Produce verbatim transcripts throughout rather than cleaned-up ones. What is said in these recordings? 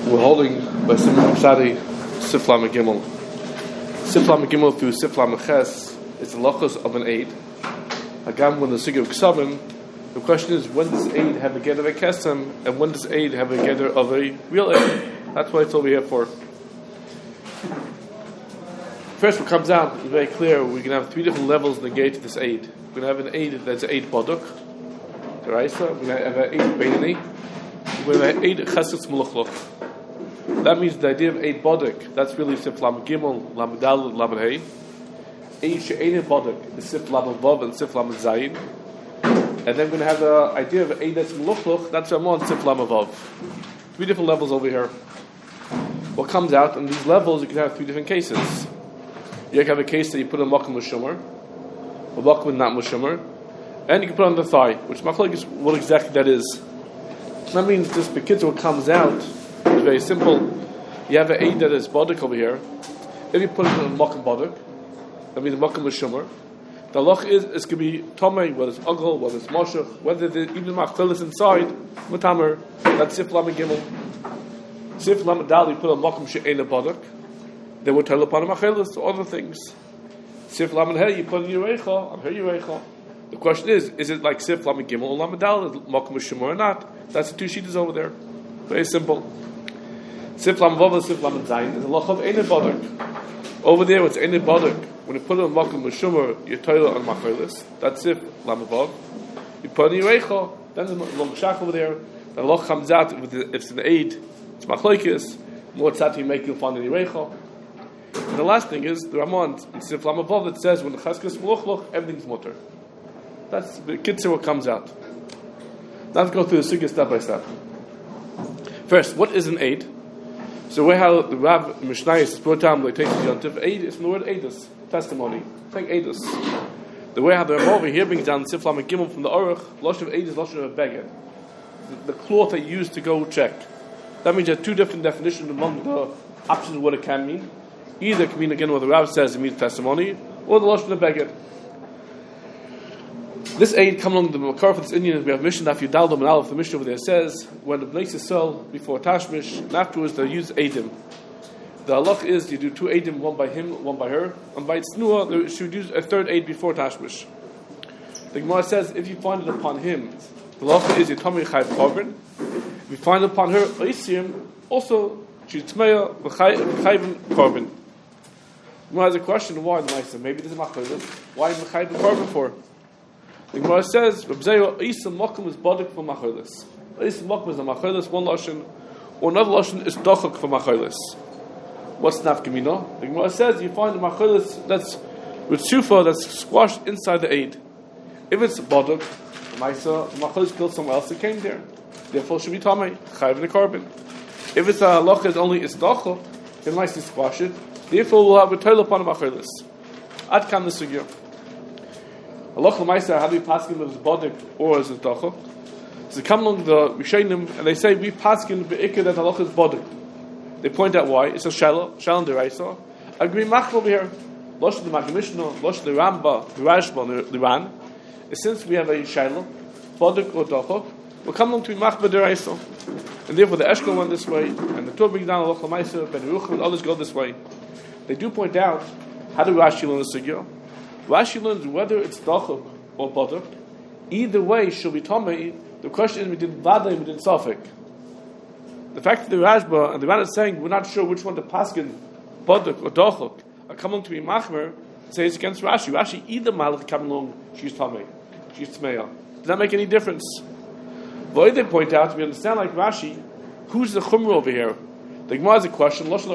We're holding by Simon Sadi Siflam Gimel. Siflam Gimel through Siflam Ches is the lachos of an aid. Agam when the Sigil Ksabim, the question is when does aid have a gather of a kesem and when does aid have a gather of a real aid? That's what it's over here for. First, what comes out is very clear. We're going to have three different levels in the gate of this aid. We're going to have an aid that's an aid boduk, the Raisa. We're going to have an aid beinani. We're going to have an aid chesed muluchluch. That means the idea of Eid Bodek, that's really Sif Lam Gimel, Lam Dal, Lam Hey. Eid She'ein Bodek is Sif Lam Vav and Sif Lam Zayin. And then we're going to have the idea of Eid that's Meluchluch, that's Ramon, Sif Lam Vav. Three different levels over here. What comes out in these levels, you can have three different cases. You can have a case that you put on Makam Mushumer, or Makam not Mushumer, and you can put on the thigh, which Makhluk is what exactly that is. That means this Bekitz, what comes out, it's very simple. You have an aid that is bodek over here. If you put it in a makam bodek, that means a makam l'shumer. The loch is it's going to be tomei, whether it's ugl, whether it's moshach, whether the, even the machil is inside mutamer. That's sif lam gimel. Sif lam dal. You put a makam she'ein a bodek. Then we tell upon a machilas to other things. Sif lam hey, you put in yurecha on her yurecha. The question is: is it like sif lam gimel or lam dal? Is makam l'shumer or not? That's the two sheets over there. Very simple. Sif lam vav and sif lam zayin. There's a loch of einid bodek. Over there, it's einid bodek. When you put it on makam l'shumer, you toil on machilas. That's sif lam vav. You put it in yurecha. Then there's a long shach over there. The loch comes out with the, if it's an aid. It's machlokes. More tzat you make, you'll find in yurecha. And the last thing is the Ramon in sif lam vav that says when the cheskes meluchluch, everything's mutter. That's the kitzur what comes out. Now let's go through the sugya step by step. First, what is an aid? So where how the Rav Mishnayos is brought down like takes the yontif aid is from the word aidus, testimony. Think aidus. The way how the Rav over here brings down Sif Lam Gimel from the Aruch, losh of aid is losh of a beged. The, the cloth they use to go check. That means there are two different definitions among the options of what it can mean. Either it can mean again what the Rav says it means testimony, or the losh of the beged. This aid comes along the Makar for this Indian. We have Mishnah Daf Yudal and Aleph. The Mishnah over there says when the Bnei Yisrael before Tashmish and afterwards they use aidim. The halach is you do two aidim, one by him, one by her, and by Tznuah they should use a third aid before Tashmish. The Gemara says if you find it upon him, the halach is Yitamei Chayv Korban. If you find it upon her, Oisiyim, also she's Tmeya Chayv Korban. The Gemara has a question: why the Ma'aser? Maybe this is Machlokas. Why Chayv Korban for? The Gemara says, "Rabzeyo Isa Mokum is bodek for machilas. Isa Mokum is a machilas one lashon, or another lashon is dochak for machilas. What's nafkamina? The Gemara says you find a machilas that's with sufa that's squashed inside the aid. If it's bodek, ma'isa machilas killed somewhere else that came there. Therefore, should be tamei chayv the korban. If it's a halacha is only is dochak, then ma'isa squash it. Therefore, we'll have a toil upon a machilas. Ad kam the sugya. Allah l'maisa, how do we paskin as bodek or as a dochok? So they come along the Rishonim and they say we paskin be'ikah that Allah is bodek. They point out why. It's a shalom, shalom deraisa. Agree machal over here. Losh the Maggid Mishnah, Losh the Ramba, the Rashba, the Ran. Since we have a shalom, bodek or dochok, we'll come along to be machal deraisa. And therefore the Eshkol went this way, and the Torah brings down Allah l'maisa, Ben Yerucham, and others go this way. They do point out how do Rashi learn the sugya? Rashi learns whether it's dachuk or boduk. Either way, shall be tomei. The question is, we did vaday, we did safek. The fact that the Rashba and the Ran is saying we're not sure which one to paskin, boduk or dachuk, are coming to be machmer, says against Rashi. Rashi either malach coming along, she's tomei, she's tmeya. Does that make any difference? Why they point out, we understand like Rashi, who's the chumra over here? The Gemara has a question. Let's be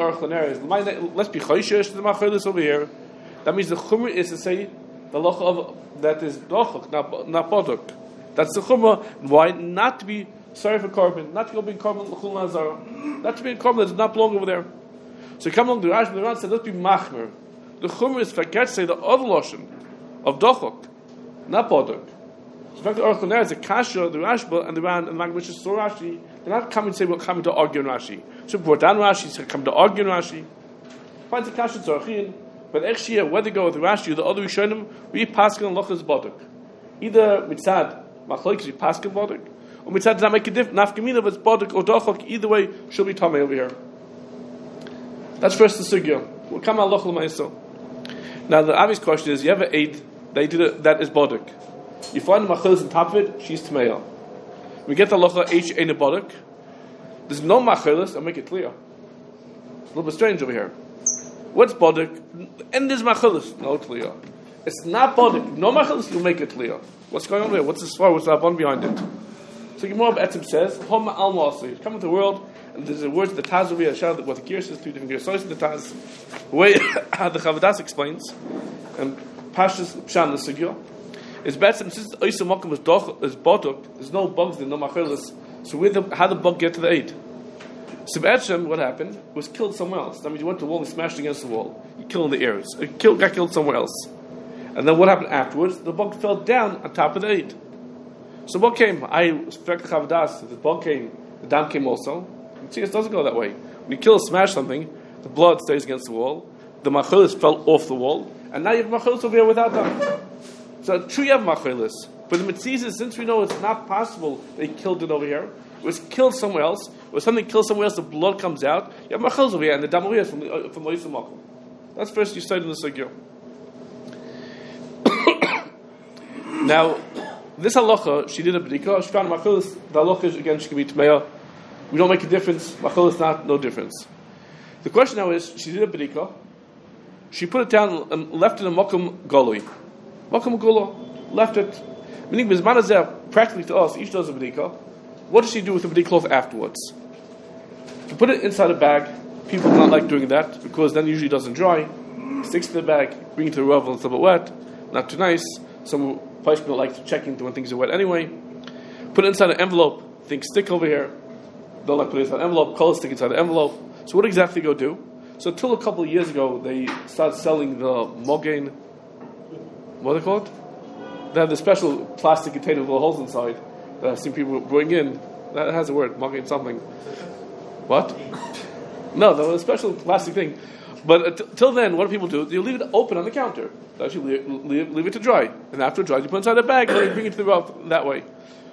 choishish to the machilas over here. That means the chumrah is to say the loch of that is dochok, not not boduk. That's the chumrah. Why not to be sorry for korban, not to go be korban l'chul nazar, not to be a korban that does not belong over there. So come along the Rashi and the Ran said let's be machmer. The chumrah is forget to say the other lashon of dochok, not boduk. So in fact, the Aruch LaNer is a kasha, the Rashba and the Ran and the Maggid Mishnah so Rashi. They're not coming to say we're coming to argue in Rashi. So brought down Rashi, so come to argue in Rashi. Finds a kasha tzorachin. But actually, whether go with Rashi or the other Rishonim, we paskin lochas boduk. Either mitzad machlokes we paskin boduk, Or mitzad does not make a difference. Nafkamina, if it's bodek or dochok, either way, she'll be tamei over here. That's first the sugya. We'll come aloch l'maiso. Now the obvious question is: you have an aid they did it, that is bodek. You find the machilas on top of it, she's tamei. We get the locha h ein a bodek. There's no machilas. I'll make it clear. It's a little bit strange over here. What's bodek? And there's machilas. No clear. It's not bodek. No machilas. You'll make it clear. What's going on there? What's the svar? What's the abon behind it? So Gemara Etzim says, "Hom al ma'aseh." Come into the world, and there's a word the Taz over here. Shout what the Kirsch is, two different Kirsch. The Taz, the way how the Chavadas explains, and Pashas Pshan the Sugya is Etzim since Oisam Mokum is doch is boduk. There's no bugs there, no machilas. So where the how the bug get to the aid? So Etzim, what happened? Was killed somewhere else. That means you went to the wall and smashed against the wall. You killed in the air. It killed, got killed somewhere else. And then what happened afterwards? The bug fell down on top of the aid. So what came? I expect Chavadas. The bug came. The dam came also. You see, it doesn't go that way. When you kill or smash something, the blood stays against the wall. The machilas fell off the wall, and now you have machilas over here without them. So true, you have machilas. But the mitzvah, since we know it's not possible, they killed it over here. It was killed somewhere else. It was something killed somewhere else. The blood comes out. You have machilas over here, and the dam over here is from the from the Makom. That's first you studied in the sugya. Now, this halacha, she did a b'dika, she found machilas, the halacha is, again, she can be tmeya. We don't make a difference, machilas not, no difference. The question now is, she did a b'dika, she put it down and left it in mokum golui. Mokum golo, left it. Meaning, bizmanazeh, practically to us, each does a b'dika. What does she do with the b'dika cloth afterwards? To put it inside a bag, people do not like doing that, because then it usually doesn't dry. Sticks to the bag, bring it to the rubble, it's a little bit wet, not too nice. Some people don't like to check into when things are wet anyway. Put it inside an envelope. Think stick over here. Don't like to put it inside an envelope. Color stick inside the envelope. So what exactly go do? So until a couple of years ago, they started selling the mogain. What are they called? They have the special plastic container with little holes inside that I've seen people bring in. That has a word, mogain something. What? No, no, a special plastic thing. But until then, what do people do? You leave it open on the counter. So you leave, leave, leave it to dry. And after it dries, you put it inside a bag and then you bring it to the rub that way.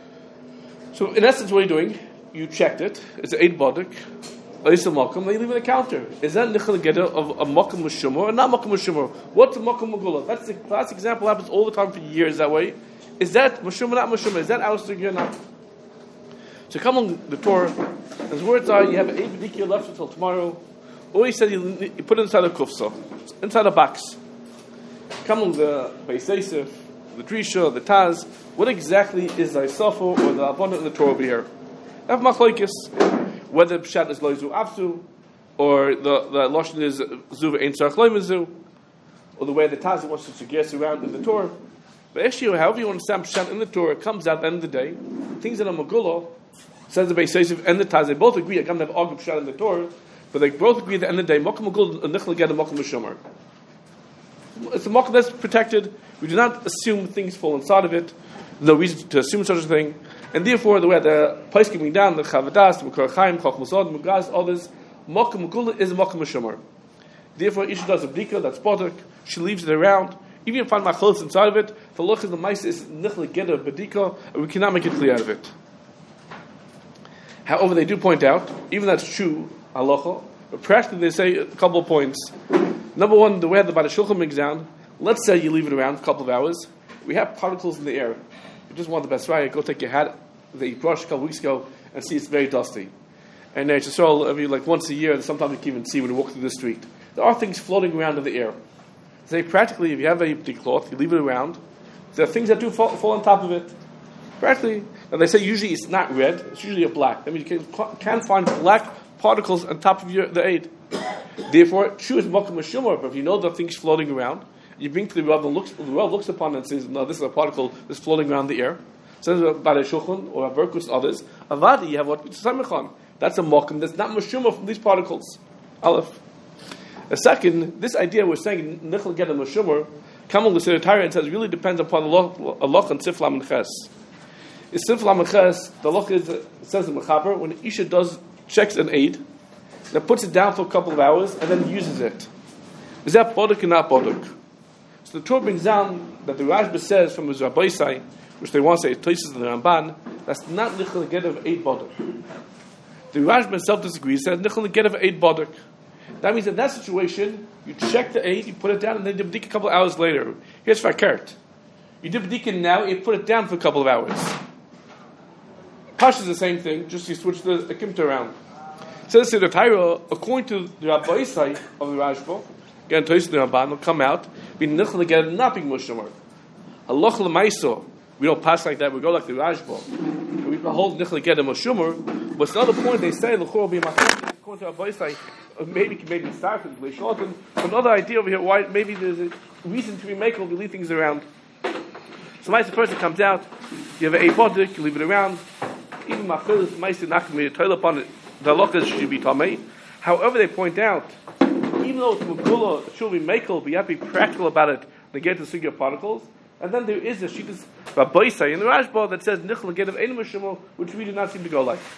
So in essence, what are you doing? You checked it. It's an eight bodek. It's a mokum. Then you leave it on the counter. Is that nichel geder of a mokum l'shumor or not mokum l'shumor? What's a mokum l'gula? That's the classic example. Happens all the time for years that way. Is that mashumor, not mashumor? Is that our sugya or not? So come on the Torah. As words are, you have an eight b'dikya left until tomorrow. Or he said you, you put it inside a kufsa, inside a box. Come on the Beis Yosef, the Drisha, the Taz. What exactly is the Isafo or the abundant in the Torah over here? Have machlokes whether pshat is loizu afsu, or the the lashon is zuv ein tzarich loimazu, or the way the Taz wants to suggest around in the Torah. But actually, however you understand pshat in the Torah, it comes out at the end of the day. Things that are magullah, says the Beis Yosef and the Taz, they both agree. I can't have argue pshat in the Torah. But they both agree at the end of the day, Mokum Magul and Nichel get a Mokum Shomer. It's a Mokum that's protected. We do not assume things fall inside of it. No reason to assume such a thing. And therefore, the way the place giving down, the Chavadas, the Mekar Chaim, Chach Musad, Mugaz, others, Mokum Magul is a Mokum Shomer. Therefore, Isha does a bdika, that's Potok. She leaves it around. Even if you find Machalos inside of it, the look of the Maisa is Nichel get a bdika, and we cannot make it clear out of it. However, they do point out, even that's true, halacha, but practically they say a couple of points. Number one, the way the Bada Shulchan brings down, let's say you leave it around a couple of hours, we have particles in the air. You just want the best right, go take your hat that you brushed a couple of weeks ago and see it's very dusty. And it's just all, I mean, like once a year, and sometimes you can even see when you walk through the street. There are things floating around in the air. Say practically, if you have a cloth, you leave it around, there are things that do fall, fall on top of it. Practically, and they say usually it's not red, it's usually a black. I mean, you can, can find black particles on top of your, the aid. Therefore, true is mokum mashumor, but if you know the things floating around, you bring to the Rav, and looks, the Rav looks upon it and says, no, this is a particle that's floating around the air. Says about a shulchan or a berkus, others. Avadi, you have what? Samichan. That's a mokum that's not mashumor from these particles. Aleph. A second, this idea we're saying, nichel get a mashumor, Kamal the Seretarian and says, it really depends upon Allah and Siflam and Ches. Is Siflam and Ches, the Allah is, it says in Mechaber, when Isha does checks an aid, then puts it down for a couple of hours, and then uses it. Is that boduk or not boduk? So the Torah brings down that the Rashba says from his Rabbi Sai, which they want to say Tosis and the Ramban, that's not Nichel Get of eight Bodek. The Rashba himself disagrees, says Nichel Get of eight Bodek. That means in that situation, you check the eight, you put it down, and then you b'dik a couple of hours later. Here's Fakert. You did b'dik now, you put it down for a couple of hours. Pash is the same thing, just you switch the, the kimta around. Says the Torah, according to the Rabbi Isai of the Rashba, again, Tosis the Ramban will come out, be Nichel Get not being Mushamar. Halach l'maiso, we don't pass like that, we go like the Rashba. We hold Nichel Get a Mushamar, but another point they say, L'chor will be Machal, according to Rabbi Isai, maybe maybe start with Leishlotin. Another idea over here, why maybe there's a reason to be makel, we leave things around. So the person comes out, you have a bodik, you leave it around. Even Machil is Maisa Nachmi, toil upon it, the halacha should be Tamei. However, they point out, even though it's Mugula, it should be makel, but you have to be practical about it to get the sugya particles. And then there is a Shittas Rabbi Isai in the Rashba that says Nichel Get of Ein Mishumah, which we do not seem to go like.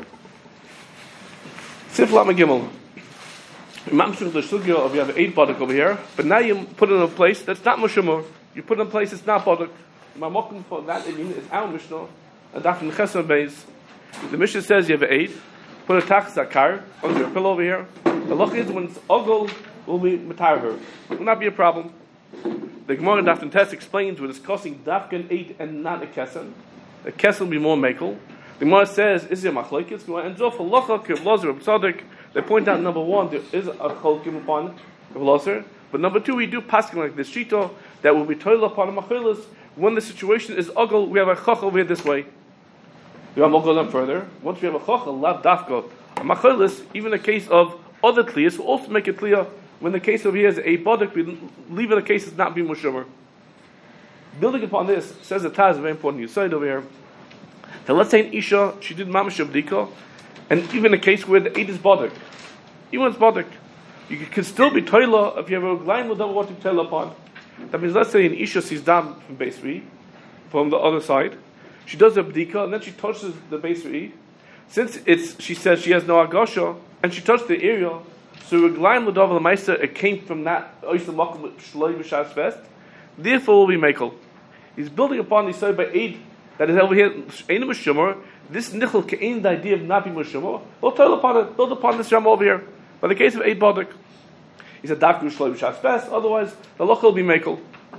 Sif Lama Gimel. Mamshuk the sugya of you have eight bodek over here, but now you put it in a place that's not Mishumah. You put it in a place that's not bodek. My mocking for that is our Mishnah, and after the Chesed Beis, the Mishnah says you have eight. Put a tax zakar under your pillow over here. The loch is when it's ogol will be matar. It will not be a problem. The Gemara in Daf Test explains we're discussing dafkan eight and not a kesen. A kesen will be more makel. The Gemara says is there machlokes? And so for locha kiv lozer tzaddik. They point out number one there is a cholkim upon the lozer, but number two we do paskin like this shito that will be toil upon a machilas when the situation is ogol. We have a chach over here this way. We have go them further. Once we have a chachal, lav dafka, a machilis, even a case of other tliyas will also make it clear when the case over here is a bodik, we leave it a case is not being mushamer. Building upon this, says the Taz, very important. You said over here that let's say an isha, she did mamash avdika, and even a case where the eight is bodik, even when it's bodik, you can still be toila if you have a line with double what to tell upon. That means let's say an isha sees dam from base three, from the other side. She does a bdika and then she touches the base E. Since it's, she says she has no agasha and she touched the area, so reglaim l'davar l'maisa it came from that oisel makom shloi b'shas fest. Therefore, will be makel. He's building upon the side by eight that is over here. Ain't mushamor. This nichel kein the idea of not being mushamor. We'll tell upon it. Build upon this ram over here. By the case of eight bodik, he said dafku shloi b'shas fest. Otherwise, the loch will be makel.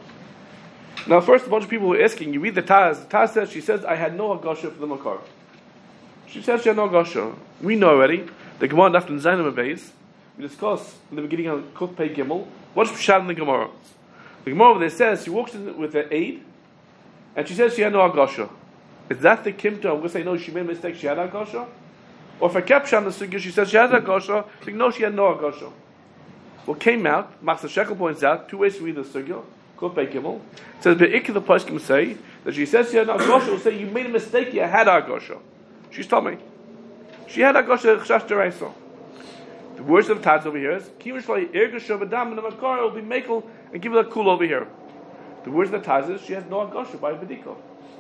Now, first, a bunch of people were asking, you read the Taz, the Taz says, she says, I had no Agasha for the Makar. She says she had no Agasha. We know already, the Gemara after Zainam Beis, we discussed in the beginning of Kuf Pei Gimel, what's Pshat in the Gemara? The Gemara over there says, she walks in with her aid, and she says she had no Agasha. Is that the Kimta? I'm going to say, no, she made a mistake, she had Agasha? Or if I kept Pshat in the Sugya, she says she has Agasha, she says, no, she had no Agasha. What came out, Master Shekel points out, two ways to read the Sugya, It says, the Poskim say that she says she had Agosha, will say you made a mistake, you had Agosha. She's told me. She had Agosha Chash Deraisa. The words of the Taz over here is Kimishvai Ergasha Badam and the Makar will be makel and give it a cool over here. The words of the Taz is she has no Agosha by Bediko.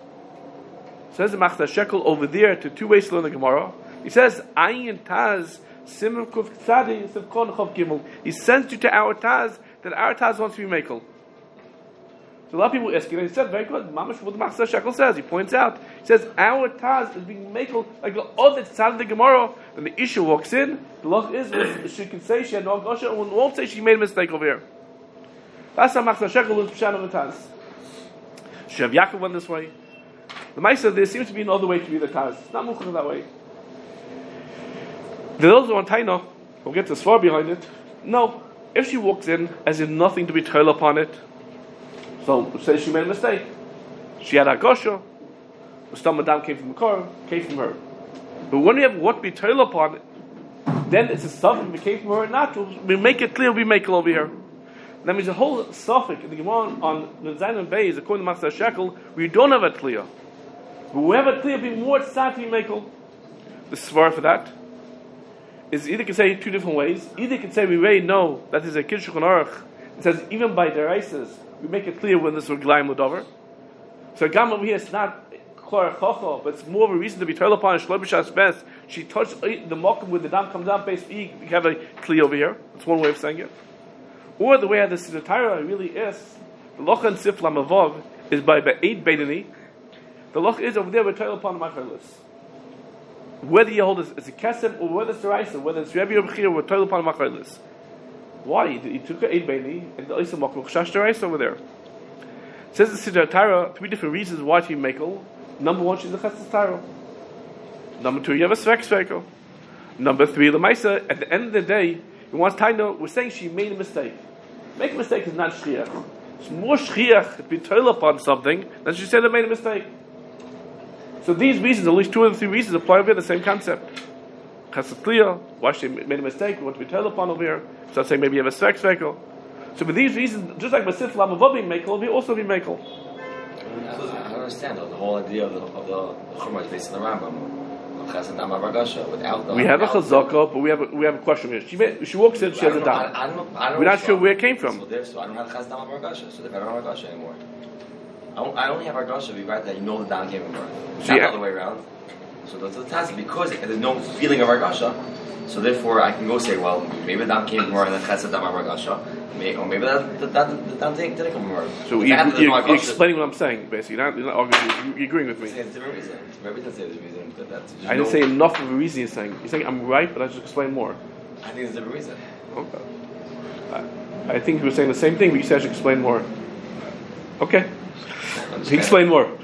Says the Machta Shekel over there to two ways to learn the Gemara. He says, Ayin Taz Simon Kuf Tzadi Sivkon Chav Gimel. He sends you to our Taz that our Taz wants to be makel. So a lot of people ask, he said, very good, Mamash, what the Machzor Shekel says, he points out, he says, our Taz is being makel like the other side of the Gemara. When the Isha walks in, the loch is, she can say she had no Agosha, and won't say she made a mistake over here. That's how Machzor Shekel was Pshat of the Taz. Shev Yaakov went this way. The Maisa, there seems to be another way to read the Taz. It's not Mukhar that way. The those who want Taina, we'll get this far behind it. No, if she walks in as if nothing to be told upon it, so say she made a mistake. She had Agosha. The stomach down came from the car, came from her. But when we have what we toil upon it, then it's a suffix if it came from her or not. We make it clear we make it over here. That means the whole suffix in the Gemara on the Zainam Beis, according to Machzor Shekel, we don't have it clear. But we have it clear, be more tzati makel. The svar for that is either can say two different ways. Either can say we already know that is a Kiddush Aruch. It says even by deraises we make it clear when this is Gleim Ludover. So Gam over here it's not Klor Chocho, but it's more of a reason to be told upon Shlo B'Shas Bes. She touched the mokum where the dam comes down, base E, we have a clear over here. That's one way of saying it. Or the way of the Siddur Torah really is, the Locha and Sif Lamavov is by Be'ed Beidani, The loch is over there, we're toil upon machalis. Whether you hold it as a kesem or whether it's the raisa, whether it's Rebbe or Bechir, we're toil upon machalis. Why? He took an eight baini and the Isa Makruch Shash the raisa over there. It says the Siddur Tyra, three different reasons why she makel. Number one, she's a Chesed Tyra. Number two, you have a Svek Svekel. Number three, the Maisa, at the end of the day, he wants Taina, we're saying she made a mistake. Make a mistake is not Shriach. It's more Shriach to be toil upon something than she said I made a mistake. So these reasons, at least two of the three reasons, apply over here, the same concept. Chesed Kliya, why she made a mistake, we want to be toil upon over here. So I'm saying maybe you have a Svek Svekel. So for these reasons, just like Masif Lamavav being Mekel, we also be Mekel. I don't understand though, the whole idea of the of the Chumrah is based on the Rambam. Without the, we have a chazaka, but we have a, we have a question here. She may, she walks in, she has a dam. We're not sure where it came from. So, there, so I don't have chaz dam Argasha, so I don't have Argasha anymore. I, I only have Argasha be right that you know the dam came from birth. Not the other way around. So that's the task because there's no feeling of Argasha. So therefore, I can go say, well, maybe the dam came from birth and then chaz dam Argasha. May, or maybe that the dam didn't come from birth. So you, you're, you're, you're explaining what I'm saying, basically. You're not, you're not arguing. You're agreeing with me. It's a different reason. Maybe that's the reason. That that's I didn't say enough of a reason you're saying. You're saying I'm right, but I just explain more. I think it's a different reason. Okay. I, I think you were saying the same thing, but you said I should explain more. Okay. He explained more.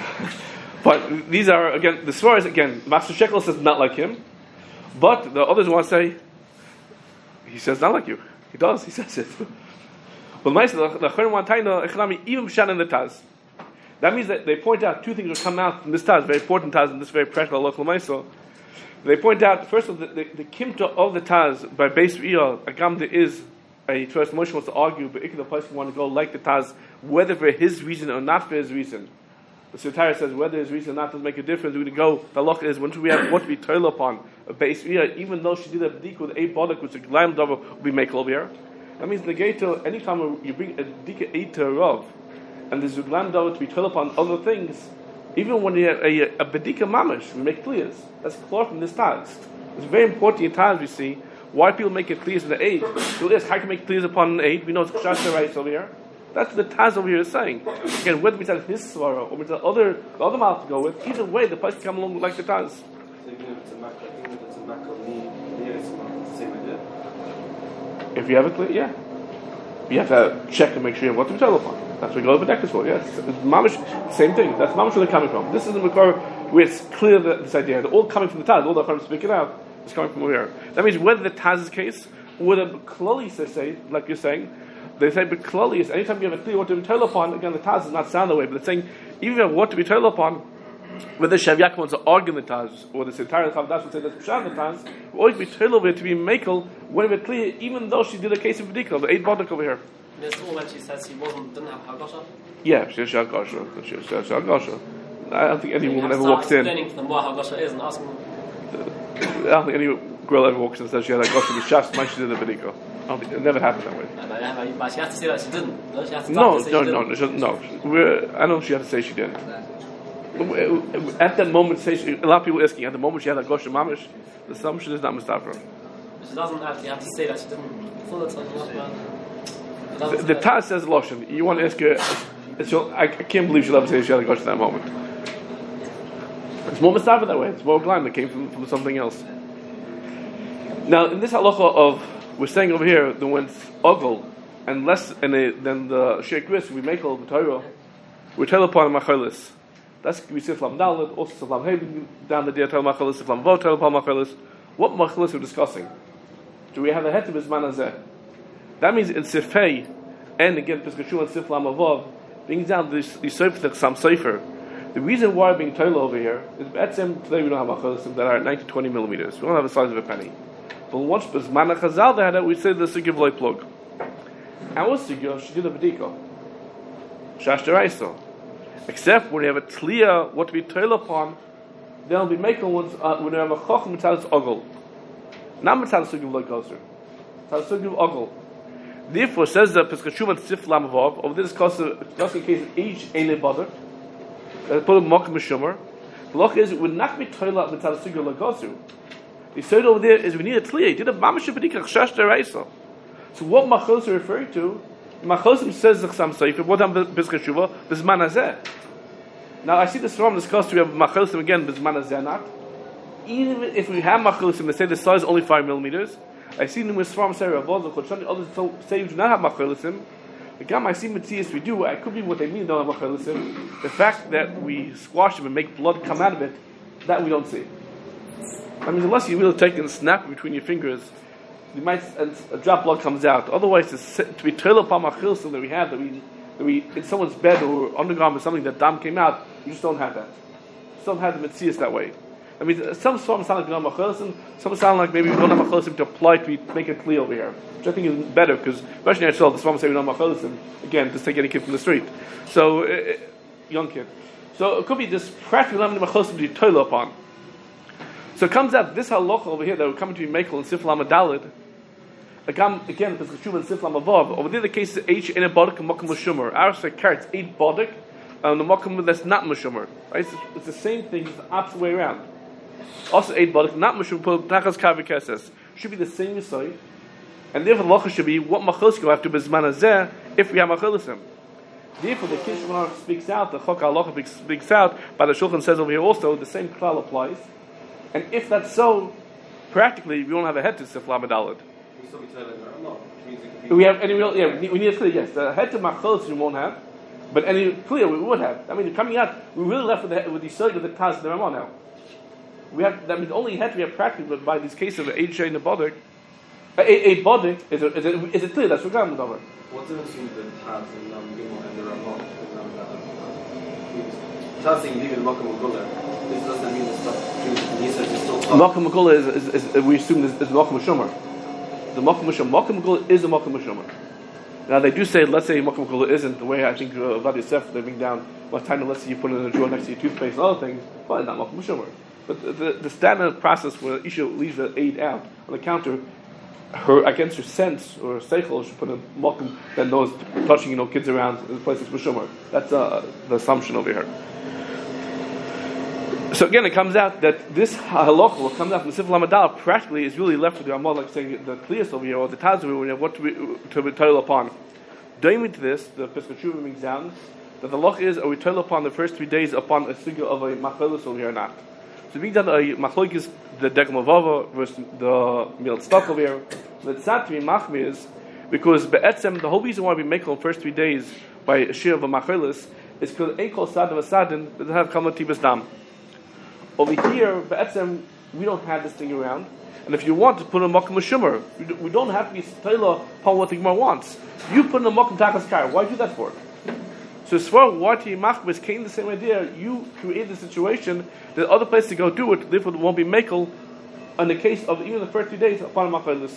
But these are, again, the Svar is, again, Master Shekel says not like him, but the others want to say, he says not like you. He does, he says it. But the Chayim want Taina, Echanami, even B'shan and the Taz. That means that they point out two things will come out from this Taz, very important Taz, and this very practical local Maisa. They point out, first of all, the, the, the Kimta of the Taz, by Beis Riyah, Agam, there is a first Moshe wants to argue, but Ikka the person want to go like the Taz, whether for his reason or not for his reason. The Sotara says whether his reason or not doesn't make a difference. We're going to go, the loch is, once we have what we toil upon, a Beis Riyah, even though she did a b'dik with a bodak, which a glam dover will be make over here. That means the gator, anytime you bring a b'dik eight to a rav, and there's a glam dover to be toil upon other things, even when you have a, a b'dika mamish, we make clears. That's clear from this Taz. It's very important in Taz we see why people make it clears in the aid. You'll ask, how can you make clears upon an aid? We know it's Kshash rights over here. That's what the Taz over here is saying. Again, whether we tell his svara or we tell other the other mouth to go with, either way the place can come along like the Taz. So even if it's a makal, even if it's a makal, yeah, it's the same idea. If you have it clear, yeah. You have to check and make sure you have what to tell upon. That's what we go over necklace for, yes. It's mamish, same thing. That's mamish where they're coming from. This is the Makor where it's clear that this idea. They're all coming from the Taz, all the Chachamim speak it out. It's coming from over here. That means whether the Taz's case, or whether Klali they say, like you're saying, they say, but Klali is anytime you have a clear what to be told upon, again, the Taz does not sound that way, but it's saying, even if you have what to be told upon, whether Shav Yaakov wants to argue the Taz, or the Sitara Chavdash would say that's Pshat the Taz, we always be told over to be Mekel, when we're clear, even though she did a case of B'dikah, the eight Badak over here. This all that she says she wasn't, didn't have Hagosha? Yeah, she has Shal Gasha. She has Shal Gasha. I don't think any So you woman have ever to walks start in. explaining to them what Hagosha is and asking them. I don't think any girl ever walks in and says she had a Gasha with Shas, might she did a B'dikah. I don't think, it never happened that way. But, but she has to say that she didn't. No, she has to No, start to say no, she no, didn't. no, no. We're, I don't know if she had to say she didn't. At that moment, say she, a lot of people asking, at the moment she had a Gasha Mamish, the assumption is not Mustafa. She doesn't actually have to say that she didn't. Full of time. The, the Taz says Loshen. You want to ask her, I, I can't believe she'll ever say she had a Gasha at that moment. It's more Mustafa that way. It's more Glam that came from, from something else. Now, in this halacha of, we're saying over here, the when it's Ogel, and less and than the Sheikh Gris, we make all the Torah, we tell upon Machalis. That's we say Siflam Dalit, also Siflam Haven, down the Dia Tel Machalis, Siflam Vo Tel upon Machalis. What Machalis are we discussing? Do we have the Hetiv Bisman Azeh? That means in Sifei, and again, Piskashu and Siflam Avov, brings down this Yisrael Sam Sefer. The reason why we're being told over here is Be'etzem, today we don't have Machalis that are nine to twenty millimeters. We don't have the size of a penny. But once Bisman Chazal they had it, we say the Sigiv Loi Plug. Our Sigiv, she did a B'dika. Shash Deraisa. Except when you have a Tliya, what to be told upon, they'll be making ones, uh, when you have a Chochem, Mitzal Ogel. Not Mitzal Sigiv Loi Koser. Mitzal Sigiv Ogel. Therefore, says the Piskashum and Sif Lamavav, over this case, just in case each Ele Badr, uh, put a Mokim Meshumer. The loch is, it would not be Toilet Mitzal Sigiv Loi Koser. The third over there is we need a Tliya. He did a Mamash B'dikach Shash Deraisa. So what Machos are referring to, Machosim says the Chasam Sefer, what am Piskashuva, Bisman Hazeh. Now I see the Swarm discussed. We have Machosim again, Bizman Zanat. Even if we have Machosim, they say the size is only five millimeters. I see numerous Swarm say Ravos and Chodshani. Others say we do not have Machosim. Again, I see Matthias we do. I could be what they mean. Don't have Machosim. The fact that we squash them and make blood come out of it, that we don't see. I mean, unless you really take and snap between your fingers, you might and a drop of blood comes out. Otherwise, to, to be toilet upon Machosim that we have that we. We, in someone's bed or underground or something that dam came out, you just don't have that. You just don't have the Metzias that way. I mean, some forms sound like we don't have Machosim, some sound like maybe we don't have Machosim to apply to make it clear over here, which I think is better because, especially in Israel, the forms say we don't have Machosim, again, just take any kid from the street. So, uh, young kid. So, it could be this practically not Machosim to be toilet upon. So, it comes out, this halacha over here that we're coming to be Mekel and Sifla Amadalid. Again, because Keshuv and Siflam above. Over there, the case is H in a bodik and Mokum Mushumer. Ours say carrots eight bodik, and the Mokum that's not Mushumer. Right? It's, it's the same thing, it's the opposite way around. Also eight bodik, not Mushumer. Put Tachas Kavi Keses should be the same side, and therefore the locha should be what Machos go after Bezman Azeh if we have Macholisim. Therefore, the Kishmar speaks out. The Chok Halacha speaks out. By the Shulchan says over here also the same klal applies, and if that's so, practically we won't have a head to Siflam Adalad. We have any real, yeah, we need, we need a clear, yes. The head to Machos we won't have, but any clear we would have. I mean, coming out, we're really left with the, with the side of the Taz the Ramah now. We have, that means the only head we have practically by these cases of eight Shay and the Bodik, eight Bodik, is it, is it, is it clear? That's regarding the Dover. What's the difference between the Taz and Nam Gimel and the Ramah? Taz saying leave it Mokum Megullah. This doesn't mean the stuff. He says it's still Mokum Megullah is, is, is, is, we assume is, is Mokum Shumar. The Mokum Mushumer. Mokum Megullah is a Mokum Mushumer. Now they do say, let's say Mokum Megullah isn't the way I think uh, Vad Yosef they bring down. What time? Let's say you put it in a drawer next to your toothpaste and other things. Well, not Mokum Mushumer. But the, the, the standard process where Isha leaves the aid out on the counter, her against her sense or seichel, she put a Mokum that knows touching you know kids around in the place that's Mushumer. That's uh, the assumption over here. So again, it comes out that this halacha, what comes out from Sifla Amadal, practically is really left with the Amal, like saying the Kliyas over here, or the Taz over here, what to be, to be toil upon. Doing to this, the Pesach Shuvah brings down, that the halacha is, are we toil upon the first three days upon a figure of a Macholis over here or not? So being done a Machloik is the Degam Avava versus the Milat Stock over here. The Tzatri Machmir is, because Be'etzem, the whole reason why we make on the first three days by a shir of a Macholis is because Eikol Sad of a Sadin doesn't have Kamal Tibas Dam. Over here, Be'etzem, we don't have this thing around. And if you want to put in a Mokum Shumer, we don't have to be Stayla upon what the Gemara wants. You put in a Mokum Takas Kar. Why do that for? So as far as Wati Machbis came the same idea, you create the situation that other places to go do it, therefore it won't be Mekel in the case of even the first two days upon a Machalis.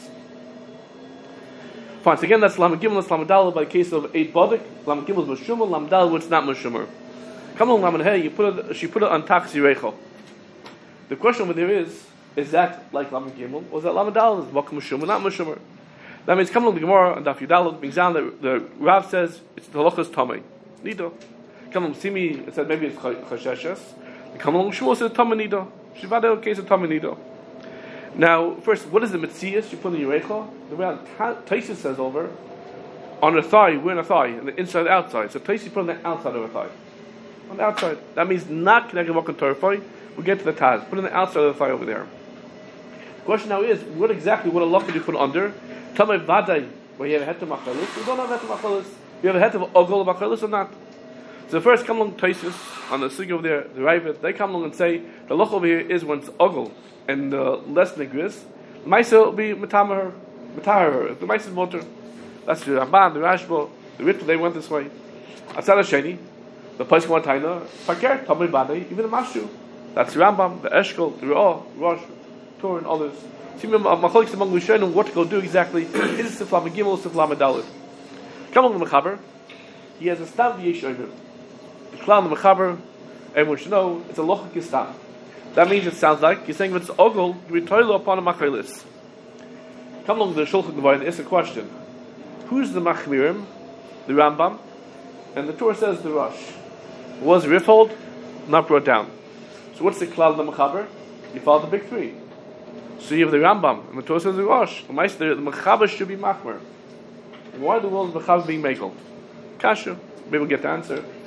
Fine, so again that's Lam Gimel, that's Lam Dalal by the case of eight Bodik, Lam Gimel is Meshumar, Lam Dalal it's not Meshumar. Come along, Lam Hey, you put it, she put it on Takas Yirecho. The question over there is, is that like Lam Gimel, or is that Lam Dalal, is Mokum Meshumar, not Meshumar? That means come along the Gemara and Daf Yudalad brings down that the Rav says it's the halachas Tamei. Nido. Come along Simi, it said maybe it's Chasheshes. Come along Shmuel says Tamei Nido. Shivada case of Tamei Nido. Now, first, what is the Metzias you put in your Yirecha? The way Taisus says over, on a thigh, we're on a thigh, and the inside and outside. So Taisus put on the outside of a thigh. On the outside. That means not connected to Mokum Torah. We get to the Taz. Put on the outside of the thigh over there. The question now is, what exactly, what Allah could you put under? Tamei Vadai, where you have a head to Machalis. We don't have a head to Machalis. You have a head of Ogol Machalis or not? So the first come along Taisus, on the Sig over there, the Ravid, they come along and say, the loch over here is when it's Ogol, and uh, less Negris. The Maisa will be Matamaher, Matahar. If the Maisa is Motor, that's the Ramban, the Rashba, the Ritva, they went this way. Asad Hasheni, the place one Taina, Fakir, Tamei Vadai, even the Mashu. That's the Rambam, the Eshkol, the Ra'ah, Rosh, Torah, and others. See, Machaliks among Rishonim, what to go do exactly, is it Siflam Gimel, Siflam Adalit. Come on the Mechaber, he has a Stam V'yesh Oivim. The Klal the Mechaber, everyone should know, it's a Lochik Stam. That means it sounds like, you're saying if it's Ogol, you retoil upon a Machalis. Come along to the Shulchan Gemara and ask a question. Who's the Machmirim? The Rambam. And the Torah says the Rosh. Was Riffold, not brought down. So what's the Klal the Mechaber? You follow the big three. So you have the Rambam, and the Torah says the Rosh. The Mechaber should be Machmer. Why the world is Mechaber being Mekel? Kasha. Maybe we'll get the answer.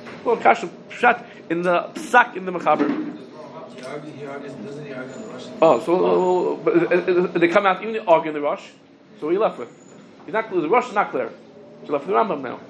Well, kasha pshat in the psak in the mechaber. He argues, he argues, doesn't he argue on the Rush? Oh, so uh, but, uh, uh, they come out even they argue in the rush. So what are you left with? He's not clear. The rush is not clear. So left with the Rambam now.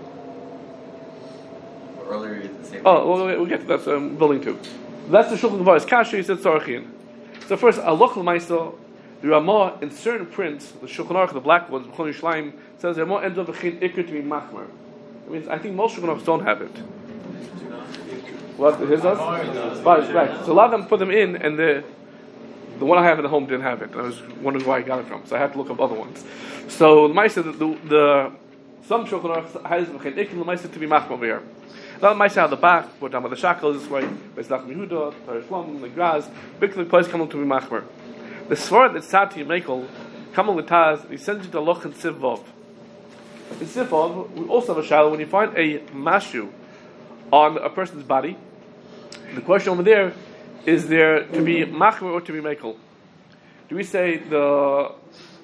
Earlier you did the same. Oh, well, we'll get to that. Um, building two. That's the Shulchan Aruch kasha. He said tzarachin. So first, Aloch l'Maisa, the Ramah in certain prints, the Shulchan Aruch, the black ones, B'chol Yishlayim, says the Ramah ends up b'chin ikr to be machmer. That means I think most Shulchan Aruchs don't have it. What his does? Right, right. So a lot of them put them in, and the the one I have at home didn't have it. I was wondering where I got it from, so I had to look up other ones. So the Maisa, the, the, the some Shulchan Aruch has b'chin ikr the Maisa to be machmer over here. Now, Maisa out the back, put down by the shackles this way, Beis Nachman Yehuda, Torah Shlom, the Graz, big the place coming to be machmer. The sword that's Sati Mekel, Kamal Lataz, he sends you to Loch and Sivov. In Sivov, we also have a shallow when you find a mashu on a person's body. The question over there is there to be machmer or to be mekel? Do we say the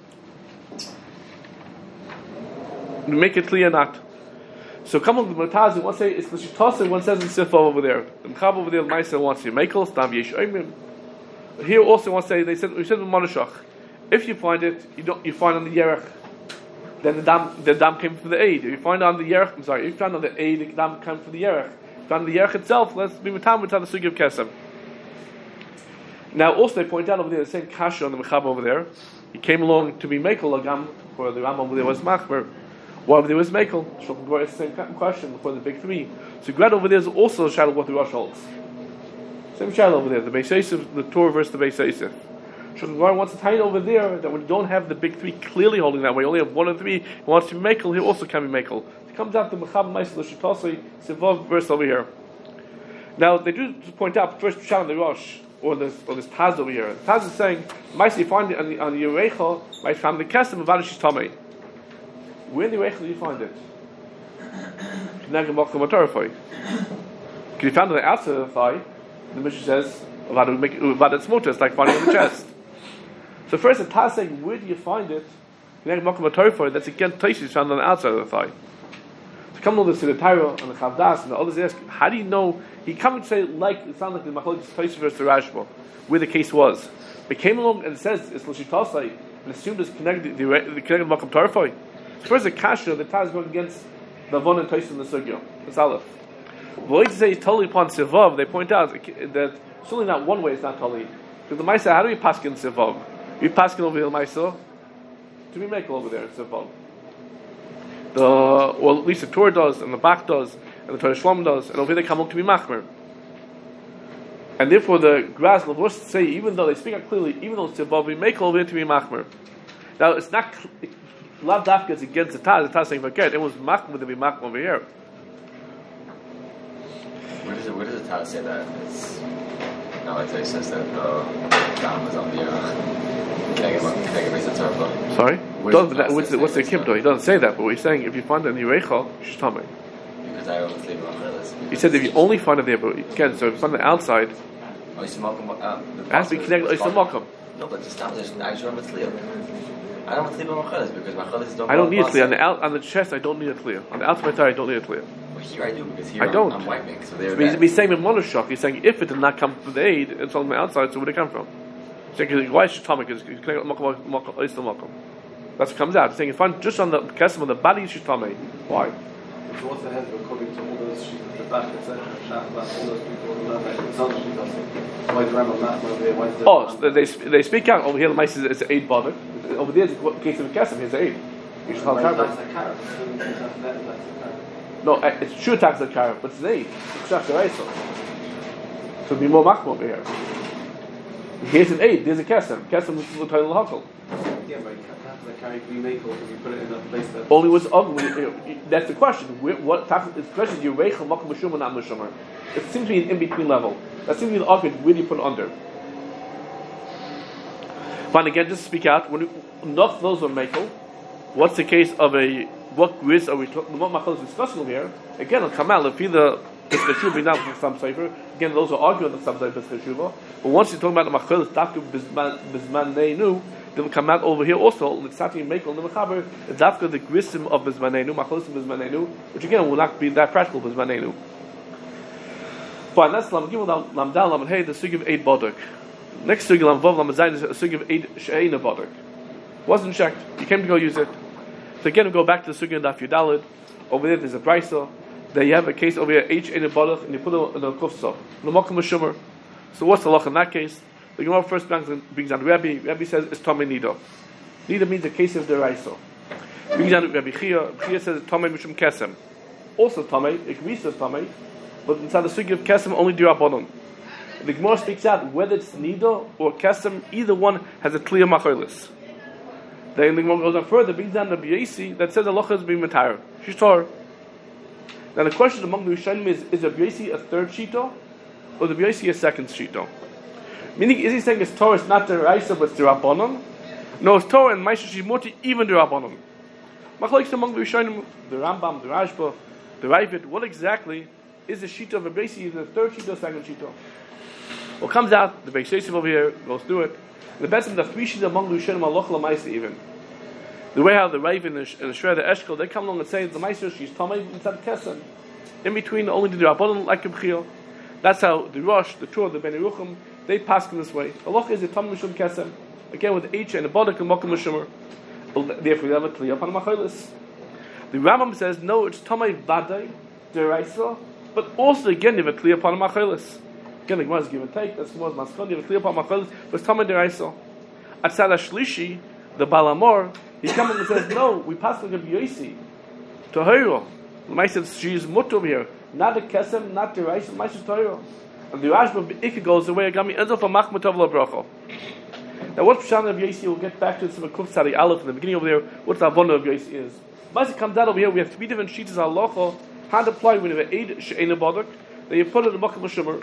we make it clear or not? So come on, the Matazi, one say it's the Shitasa, one says in Sifov over there. The Mechab over there, the Maisa wants to mekel, Stam Yesh Oimim. Here also one say they said we said in Monoshach, if you find it, you don't you find on the Yerech, then the dam the dam came from the aid. If you find it on the Yerech, I'm sorry, if you find on the aid, the dam came from the Yerech. If you find on the Yerech itself, let's be Matam with the Sugi of Kesem. Now also they point out over there the same kasha on the Mechab over there. He came along to be mekel agam, for the Rambam over there was machmer. While there was mekel, Shulchan Aruch is the same question before the big three. So Grad over there is also a shadow of what the Rosh holds. Same shadow over there, the Beis Yosef, the Torah versus the Beis Yosef. Shulchan Aruch wants to tie it over there that when you don't have the big three clearly holding that way, you only have one of three, he wants to be mekel, he also can be mekel. It comes out to Mechab Maisel Shitosei Sivov verse over here. Now they do point out first shadow of the Rosh, or this or this Taz over here. The Taz is saying, Maisel you find it on the on the Yerecha, my family Kesem of Adish Tamei. Where in the Reichel do you find it? Can you find it on the outside of the thigh? The Mishnah says, about its motor, it's like finding it on the chest. So first, the Taz saying, where do you find it? That's again Taisis found on the outside of the thigh. To come along to the Torah and the Chavdas and the others ask, how do you know? He come and say, like it sounds like the Machlokes Taisis versus the Rashba, where the case was. But came along and says it's L'Shitasai and assumed it's connected the connected Makam Tarfai. First, the kasha, the Taz is going against the Von and Toys in the Sugya. It's Aleph. Well, to say totally upon Sivav, they point out that certainly not one way it's not totally. Because the Maisa, how do we pass in Sivav? We pass in over here, Maisa, to be make over there in Sivav. The, or at least the Torah does, and the Bach does, and the Torah Shlom does, and over here they come up to be Machmer. And therefore the Graz Lavos say, even though they speak out clearly, even though it's Sivav, we make over here to be Machmer. Now, it's not. Lav Dafka is against the Taz. The Taz saying forget it was machmer to be machmer over here. Where does it? Where does the Taz say that? It's not like it says that the dam is on the. Uh, Sorry. That, what's the, what's the kibdo? He doesn't say that, but he's saying if you find it in the Yerecha, shtamei. Because I always leave it on the list. He said if you only find it there, but again, so if it's on the outside, oh, you um, it has to be connected. It's a makam. No, but just I just remember it's Leo. I don't sleep on machalas because machalas don't. I don't need a clear on the out on the chest. I don't need a clear on the outside of my thigh. I don't need a clear. Well, here I do because here I don't. I'm, I'm wiping. So they're. He's, he's saying in monoshach. He's saying if it did not come from the aid, it's on the outside. So where did it come from? He's saying why should stomach is connected makam makam is the makam. That's what comes out. He's saying if I'm just on the kesem of the body, you should stomach. Why? So what's the head according to all those sheep at the back, et cetera, all those people who love it, it's not sheep, so why is the Rambam not over here? Why is the Oh, so they they speak out over here. The mice is it's eight bother. Over there, it's a case of a kesem. Here's eight. You should have that's the carrot. That's the carrot. No, it's true tax of carrot, but it's an eight. It's just a so. So it'd be more makam over here. Here's an eight. There's a kesem. Kesem is the title of hakol. Yeah, but the carrot we make or we put it in a place that. Only was ugly. That's the question. What tax is the question? You reichel makam mishumar not mishumar. It seems to be an in between level. That seems to be the argument. Where do you put it under? Fine, again, just speak out. When enough those are makel, what's the case of a what grizz are we talking? What Machal is discussing here? Again, it'll come out. If either Pesach be not some safer. Again, those are arguing the some Pesach But once you're talking about the Machal, Dafka Bizman Neinu, they'll come out over here also. It's not even makel in the Mechaber. Dafka the grissim of Bizman Neinu, Machal Bizman Neinu, which again will not be that practical Bizman Neinu. Fine, that's Lam Gimel, Lam Dal, Lam Hey, the Sug of Eid Bodek. Next Sug, Lam Vav, Lam Zayin is a Sug of Eid She'eina Bodek. Wasn't checked. You came to go use it. So again, we go back to the Sug of Daf Yudalid. Over there, there's a Brisa. There you have a case over here, H She'eina Bodek, and you put it in a Kufsa. L'mokum Shumer. So what's the loch in that case? The Gemara first brings down Rabbi. Rabbi says it's Tomei Nido. Nido means a case of Deraiso. Brings down Rabbi Chia. Chia says Tomei Mishum Kesem. Also Tomei, Ikvi says Tomei, but inside the Sugi of Kesem only Dirabonon. The Gemara speaks out whether it's Nido or Kesem, either one has a clear Macholis. Then the Gemara goes on further, brings down Rabbi Yasi that says the loch is being Matayr. She's Torah. Now the question among the Rishonim is: is Rabbi Yasi a third Shito or Rabbi Yasi a second Shito? Meaning, is he saying it's Torah, it's not the Raisa, but it's the Rabbanon? No, it's Torah and Maisha Shimoti, even the Rabbanon. Machlokes among the Rishonim, the Rambam, the Rashba, the Ravid, what exactly is the Shita of Rabbi Yasi, the third Shita or second Shita? What comes out, the Beis Yosef over here goes through it. The best of the three Shita among the Rishonim, Aloch Lamaisa even. The way how the Ravid and the, and the Shred, the Eshkol, they come along and say, the Maisha, she's Tomei inside Kesem. In between, only the Rabbanon, like Kibchil. That's how the Rosh, the Tur, the Ben Yeruchim, they pass in this way. Allah is a Tom Mishum Kesem. Again with H and a Bodek and Mokum Mishumer. Therefore, you have a Tli upon Macholis. The Rambam says, no, it's Tomei Vadai, Deraisa, but also again, you have a Tli upon Macholis. Again, the Gemara is give and take, that's Gemara's Maskon, you have a Tli upon Macholis, but it's Tomei Deraisa. At Salah Shlishi, the Balamor, he comes and says, no, we pass like a B'yosi. To Hero. The Gemara says, she is Mut over here. Not a Kesem, not Deraisa, the Gemara Torah. And the Rashba Ikka goes away. Agami ends up a Machmat of La Bracha. Now, what Pshan of Yosi? We'll get back to some Kuf Sari Aleph in the beginning over there. What the Avon of Yosi is? Once it comes out over here, we have three different sheets of halacha. How to apply when you have Eid She'eina Bodek. Then you put it in the Mokum Mishumer.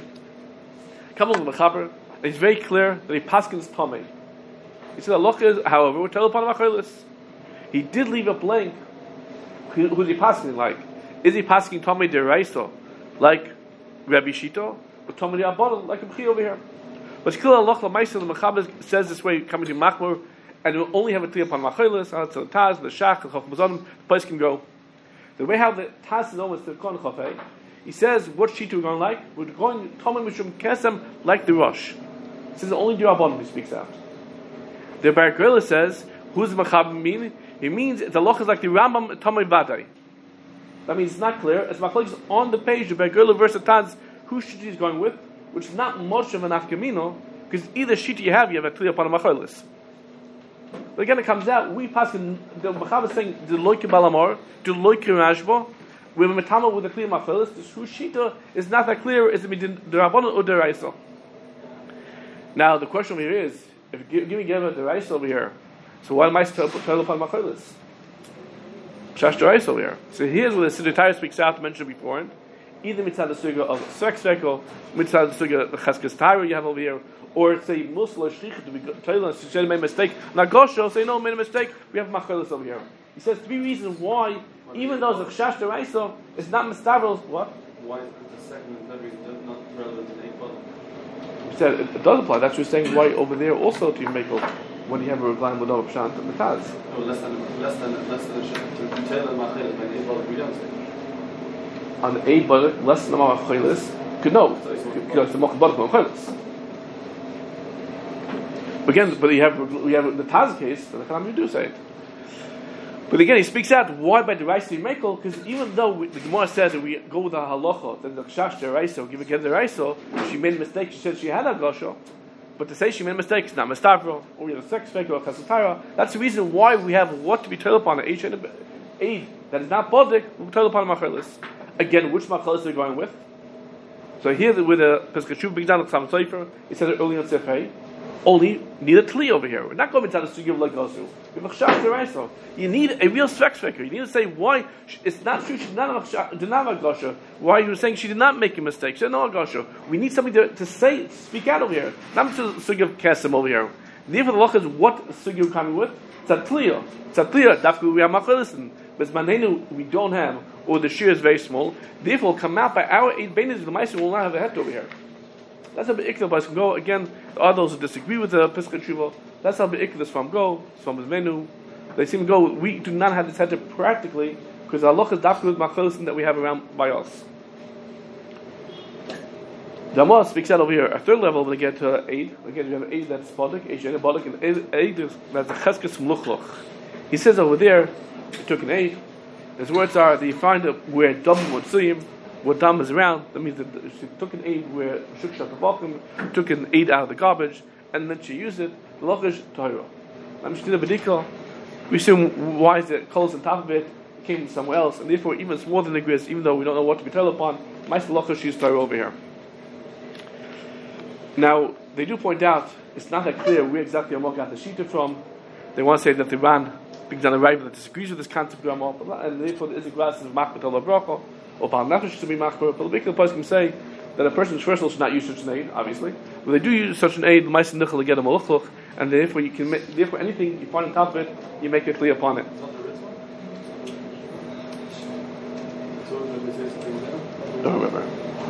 Come on with the Mechaber. And it's very clear that he paskins Tomei. He said halacha is, however, we're telling upon Macholis. He did leave a blank. Who, who's he pasking like? Is he pasking Tomei Deraisa like Rabbi Shito? But Tomei Abba, like a Bchi over here. But still, Allah Lamaisa, the Mechaber says this way, coming to Machmur, and we'll only have a Tli upon Macholis, the Taz, the Shach, the Chof Mazonim, the place can go. The way how the Taz is almost the Kon Chofei, he says, what sheet are we going like? We're going Tomei Mishum Kesem like the Rosh. He says only the Rabbanon he speaks out. The Bar Gorilla says, who's the Mechaber mean? He means the loch is like the Rambam Tomei Vadai. That means it's not clear. It's Machlokes on the page, the Bar Gorilla versus Taz, who Shita is going with, which is not Moshe and Afkamino, because either Shita you have, you have a Tli upon a Macholis. But again, it comes out, we pass in, the Mechaber is saying, the Loike Balamor, the Loike Rashba, we have a Metama with a clear Macholis, the who Shita is not that clear, is it the Rabbanon or the Raisa? Now, the question over here is, if you give me give the Raisa over here, so why am I still tell upon Macholis? Shash the Raisa over here. So here's where the Siddhartha speaks out, mentioned beforehand. Either mitzvah the suga of sex vehicle, mitzvah the suga the cheskes tyra you have over here, or say musla shlichut to be told us she made a mistake. Nagosho say no, made a mistake. We have macholis over here. He says three reasons why, even though the chash deraisa is not mistavros. What? Why is the second and third reason not relevant in eight bottom? He said it, it does apply. That's what he's saying. Why over there also to make up when you have a regline with no pshant and mitaz. No, less than less than less than to detail and macholis by eight bottom we don't say. On a but less than a macholis could know because the macholis macholis. Again, but you have we have the Taz case, the Chachamim do say it. But again, he speaks out why by the Raisa Mekel, because even though we, the Gemara says that we go with the halacha, then the Kshash the Raisa, give again the Raisa, she made a mistake. She said she had a gosha, but to say she made a mistake is not mistavro, or we have a sex fake or a chasatara. That's the reason why we have what to be told upon an H and a aid that is not bodik. We told upon a machalis. Again, which machalis are we going with? So here with the Pesachshuv Big Dan of Sam Sofer, he said it earlier in Sefei. Only need a tli over here. We're not going to the sugi of like Gosu. We have a chashav deraisa. You need a real sex faker. You need to say why it's not true. She did not have a, did not have a gosha. Why you were saying she did not make a mistake? She said no a gosha. We need something to, to say, to speak out over here. Not to the sugi of Kesem over here. Therefore, the loch is what sugi we're coming with. It's a tliya. It's a tliya. Dafku we have machalis, but manenu we don't have, or the shear is very small. Therefore, will come out by our eight beinas. The meiser will not have a het over here. That's how Be'ikna Bais can go. Again, there are those who disagree with the Pesach Tshuva. That's how Be'ikna this from go. It's from his menu. They seem to go. We do not have this heter practically because Allah is dafka with machosim that we have around by us. The Rama speaks out over here. A third level, when they get to aid, again, you have aid that's bodik, aid that's bodik, and aid, aid is, that's a cheskes mluchloch. He says over there, he took an aid. His words are that you find it where dam would see him, where dam is around. That means that she took an aid where shuk shatabakim, took an aid out of the garbage, and then she used it. The loch is tahira. I'm just doing a bedikah. We assume why is it coals on top of it came from somewhere else, and therefore even it's more than the gris, even though we don't know what to be told upon. My loch she's tahira over here. Now, they do point out, it's not that clear where exactly Amor got the Shita from. They want to say that the Ran, because on the rival that disagrees with this concept of Amor, and therefore there is a glass of Machbet al Brachah, or Baal Nefesh to be Machbet, but the big person can say that a person's first of all should not use such an aid, obviously. But they do use such an aid, the Ma'asen Nichel to get a Maluchluch, and therefore you can make, therefore anything you find on top of it, you make it clear upon it. Don't remember.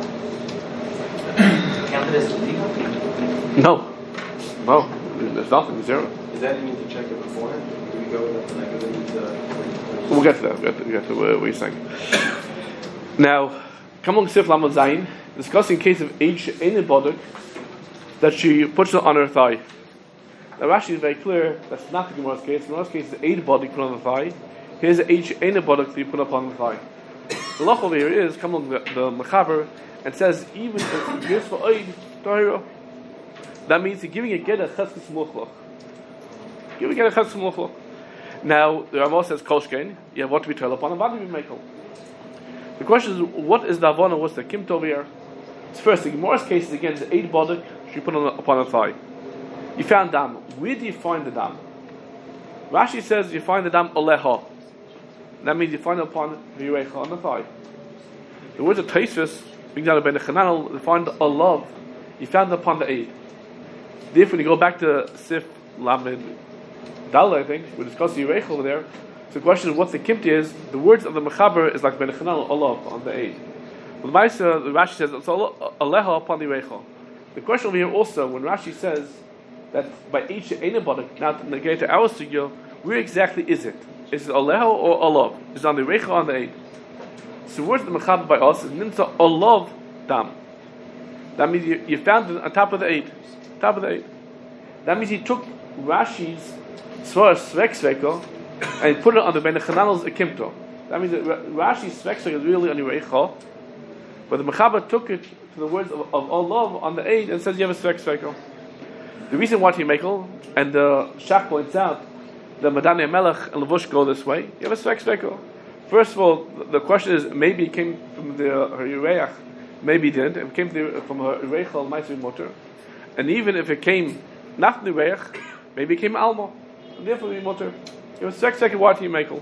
No, no, there's nothing, zero. Is that you need to check it beforehand? Do we go with that? Like, do we need to... We'll get to that. We'll get to, we'll get to what you're saying. Now, come on, Sif Lamed Zayin, discussing case of age in a boduk that she puts it on her thigh. Now, Rashi is very clear that's not the Gemara's case. The Gemara's case is eight boduk put on the thigh. Here's the age in a boduk that you put up on the thigh. The loch over here is come on the, the Mechaber and says even if he gives for oid tahira, that means he's giving a get a cheskes mluchloch. Giving a get a cheskes mluchloch. Now the Rama says kolshkein. You have what to be told upon and what to be makel. The question is, what is the avona? What's the kimt over here? It's first the Gemara's case is again the eight boduk she put on the, upon her thigh. You found dam. Where do you find the dam? Rashi says you find the dam oleha. That means you find it upon the Yurecha on the thigh. The words of Taisvis, being down by the Chananel, you find a love, you found it upon the aid. Therefore, when you go back to Sif Lamed Dal, I think, we discussed the Yurecha over there. So the question is, what the Kimti is, the words of the Mechaber is like by the Chananel, a love on the aid. But the Maisa, the Rashi says, it's Aleha upon the Yurecha. The question over here also, when Rashi says that by each Einabodik, now to negate to our studio, where exactly is it? Is it Aleho or Olav? Is it on the Recha or on the Eid? So the words of the Mechaber by us is Nimsa Olav Dam. That means you, you found it on top of the Eid. Top of the Eid. That means he took Rashi's Svar Svek Sveko and he put it on the Ben Chananel's Ekimto. That means that Rashi's Svek Sveko is really on the Recha, but the Mechaber took it to the words of, of Olav on the Eid and says you have a Svek Sveko. The reason why he Mekel, and the Shach points out, the Madani Melech and Levush go this way. You have a Svek Sveko. First of all, the question is maybe it came from the her Yureach, maybe it didn't. It came from, the, from her Yureach al Ma'aseh Motor, and even if it came not from the Yureach, maybe it came Alma, and therefore the Motor. You have a Svek Sveko. What do you make?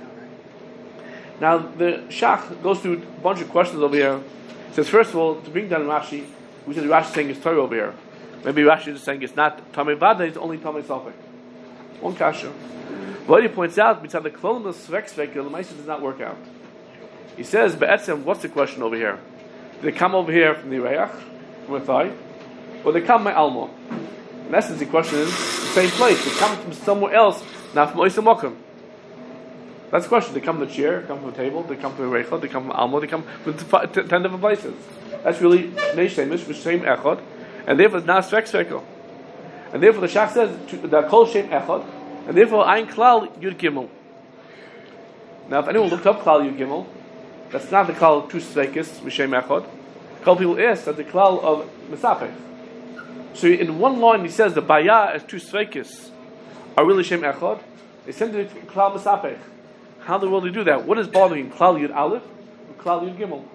Now the Shach goes through a bunch of questions over here. He says first of all to bring down Rashi, we said Rashi saying it's Torah over here. Maybe Rashi is saying it's not Tamei Vada, it's only Tamei Safek. One kasha. But he points out, beside the clone of Svek Svek, the Maisa does not work out. He says, Be'etzem, what's the question over here? Do they come over here from the Reach, from a thigh, or they come by Alma? In essence, the question is the same place. They come from somewhere else, not from Oysa Mokum. That's the question. They come from the chair, come from the table, they come from the Reich, they come from Alma, they come from t- ten different places. That's really Neish Shemish, Shem Echad, and therefore it's not Svek Svek. And therefore the Shach says, the Kol Shem Echad, and therefore, Ein Klal Yud Gimel. Now, if anyone looked up Klal Yud Gimel, that's not the Klal Tu Svekis Mishem Echad. Klal people ask that the Klal of Mesapech. So in one line he says the Baya and Tu Svekis are really Shem Echad. They send it to Klal Mesapech. How in the world do they do that? What is bothering Klal Yud Aleph and Klal Yud Gimel?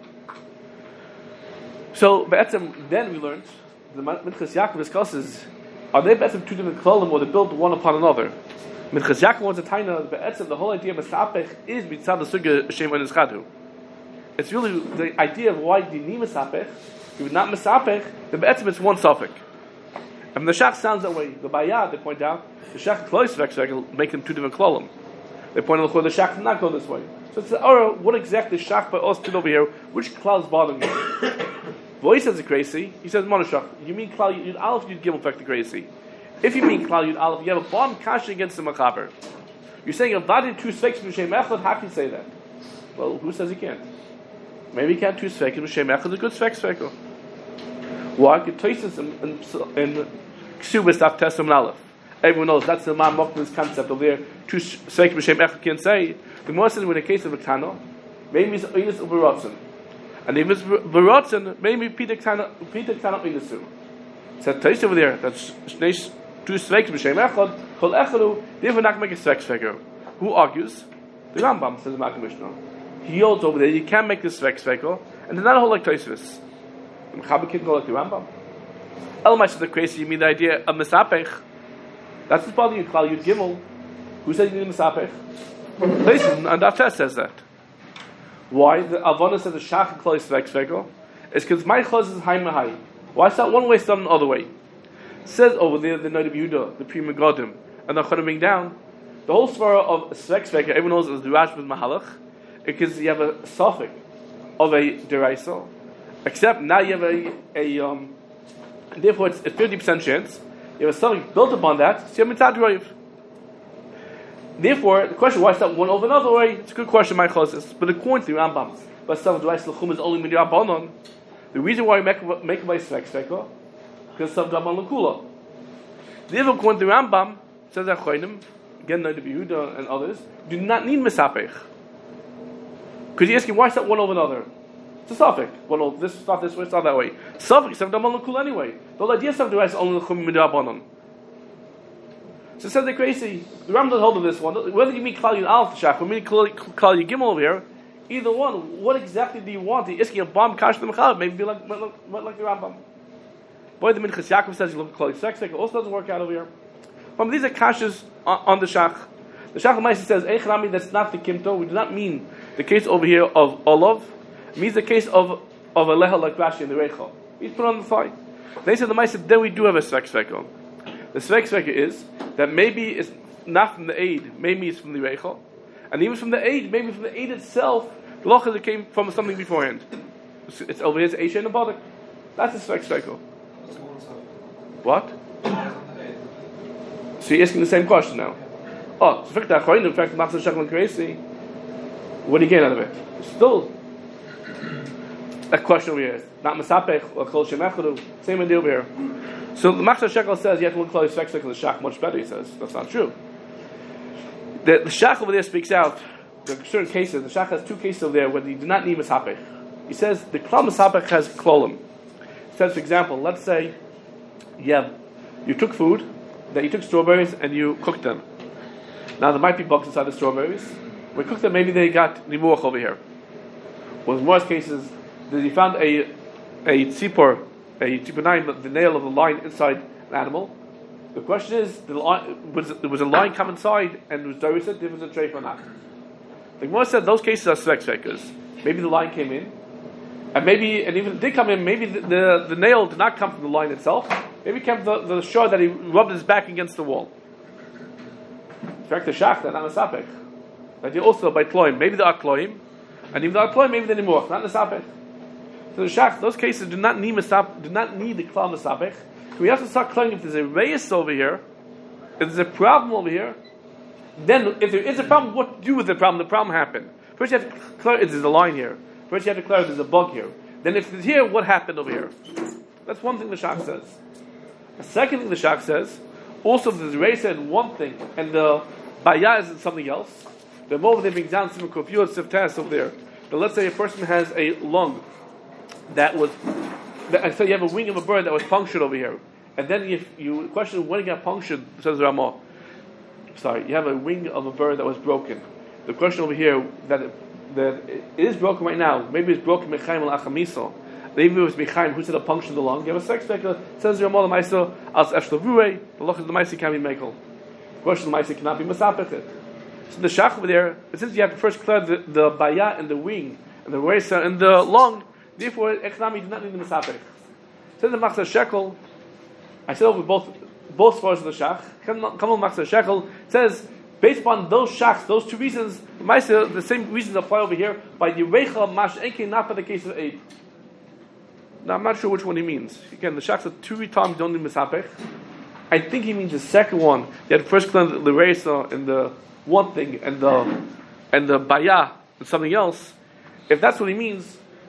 So, Be'etzem, then we learned, the Minchas Yaakov discusses, are they better two different klalim or they build one upon another? Minchas Yaakov wants a taina, but the whole idea of Mesapech is mitzad the sugya Shem and Ischadu. It's really the idea of why you need Mesapech. If you're not Mesapech, then Be'etzem it's one suffix. And the Shach sounds that way. The Bayah, they point out, the Shach close vexel make them two different klalim. They point out the Shach does not go this way. So it's or what exactly Shach by us did over here? Which klal is bothering you? Well, he says it's crazy. He says, Monoshach, you mean Klal Yud Aleph, Yud Gimel affect the crazy. If you mean Klal Yud Aleph, you have a bomb kasha against the Mechaber. You're saying, if that in two Svekis M'Shem Echad, how can you say that? Well, who says he can't? Maybe he can't two Svekis M'Shem Echad, a good Svek Sveko. Why? It traces in in Ksubis Daf Tesam Aleph. Everyone knows that's the Man Mokman's concept over there. Two Sveik B'Shem Echad can say the Gemara says in the case of a Tana, maybe it's Einus Uberotzen, and if it's Berotzen, maybe Peter Tana Peter Tana Einusu. So trace over there that's two Sveik B'Shem Echad Kol Echadu. Therefore, not make a Sveik Sveiker. Who argues? The Rambam says the Makkah Mishnah. He holds over there you can't make this Sveik Sveiker, and there's not a whole like Tosfos. The Mechaber can go like the Rambam. Elamai says the crazy. You mean the idea of Mesapech? That's the body you call Yud Gimel. Who said you need Mesapech? Listen, and Daf says that. Why? The Avona says the Shach and Klal Sveik Sveiker is because my Chaz is high Mahai. Why is that one way, it's done another way? It says over there the Noid of Yehuda, the Pri Megadim, and the Chodim down. The whole svara of Sveik Sveiker, everyone knows is the Rash with Mahalach, because you have a suffix of a deraisa, except now you have a, a um, therefore it's a fifty percent chance. You have a suffix built upon that, so you have mitzad roiv. Therefore, the question why is that one over another way? It's a good question, my closest. But according to the Rambam, but some deraisa l'chum is only midyar banon. The reason why we make make by Sveik Sveiker because some daban l'kula. Therefore, according to the Rambam, says that Chodim, again, Noid of Yehuda and others, do not need Mesapech. Because you're asking, why is that one over another? It's a suffix. One over this, not this way, it's not that way. Suffix, some daban l'kula anyway. The whole idea of some deraisa only l'chum midyar banon. So said the crazy. The Rambam doesn't hold of this one. Whether you mean Klal Yud Aleph Shach, or mean Klal Yud Gimel over here, either one. What exactly do you want? You're asking a bomb kash to the Mechal, maybe be like, like, like the Rambam. Boy, the Minchas Yaakov says you look at Klal Yud Sveik. Also doesn't work out over here. But these are kashas on, on the Shach. The Shach Maisi says Eichrami. That's not the Kimto. We do not mean the case over here of Olav. It means the case of of a leha like Rashi in the Reichel. He's put on the thigh. They said the Maisi. Then we do have a Sveik Sveiker. The Sveik Sveiker is that maybe it's not from the aid, maybe it's from the Reichel, and even from the aid, maybe from the aid itself, the lochas that came from something beforehand. It's, it's over here, it's Eisha and a Badak. That's a Sveik Sveiker. What? So you're asking the same question now. Oh, so in fact, Matzah Shechel and crazy. What do you get out of it? Still a question over here. Not Mesapech or Kol Shem Echadu. Same idea over here. So the Matzah Shekel says you have to look close Sveik Sveiker the Shach much better. He says that's not true. The, the Shach over there speaks out. There are certain cases. The Shach has two cases over there where you do not need Mesapech. He says the Klal Mesapech has klolim. He says, for example, let's say you have you took food, that you took strawberries and you cooked them. Now there might be bugs inside the strawberries. When you cooked them, maybe they got nimuach over here. Well, in most cases, that you found a a tzipor, a tzipor, the nail of the line inside an animal. The question is, the line, was there was a line come inside and was dorised? There was a treif or not. The Gemara said those cases are Sveik Sveikers. Maybe the line came in, and maybe and even if it did come in, maybe the, the, the nail did not come from the line itself. Maybe it came from the, the shore that he rubbed his back against the wall. In fact, the shach, not Mesapech. But you also by kloim, maybe they are kloim, and even though are kloim, maybe they're nimuach, not Mesapech. So the shach, those cases do not need Mesapech, do not need the klal Mesapech. We have to start claiming if there's a reis over here, if there's a problem over here, then if there is a problem, what to do with the problem? The problem happened. First you have to clarify if there's a line here. First you have to clarify if there's a bug here. Then if it's here, what happened over here? That's one thing the Shach says. The second thing the Shach says, also if there's a reis in one thing, and the bayah is in something else, the moment they bring down some kofiyot siftas over there. But let's say a person has a lung that was, that, so you have a wing of a bird that was punctured over here. And then you, you question when it got punctured, says Ramah. Sorry, you have a wing of a bird that was broken. The question over here, that it, that it is broken right now, maybe it's broken mechaim al achamiso. Maybe it was mechaim who said a puncture in the lung. You have a sex speculator, says Ramah the Maisa, as eshlavure, the loch of the Maisa can be mekel. The question of the Maisa cannot be masapechet. So the shach over there, but since you have to first clear the, the bayah and the wing, and the reisa and the lung, therefore, echnami do not need the masapech. Says the Matzah Shekel, I said over both both parts of the shach. Kamal Matzah Shekel says based upon those shachs, those two reasons, the same reasons apply over here by the Reicha Mash Enke, not by the case of Eid. Now I'm not sure which one he means. Again, the shachs are two times don't need misapech. I think he means the second one. You had first cleanse the Reisa and the one thing and the and the Bayah and something else. If that's what he means,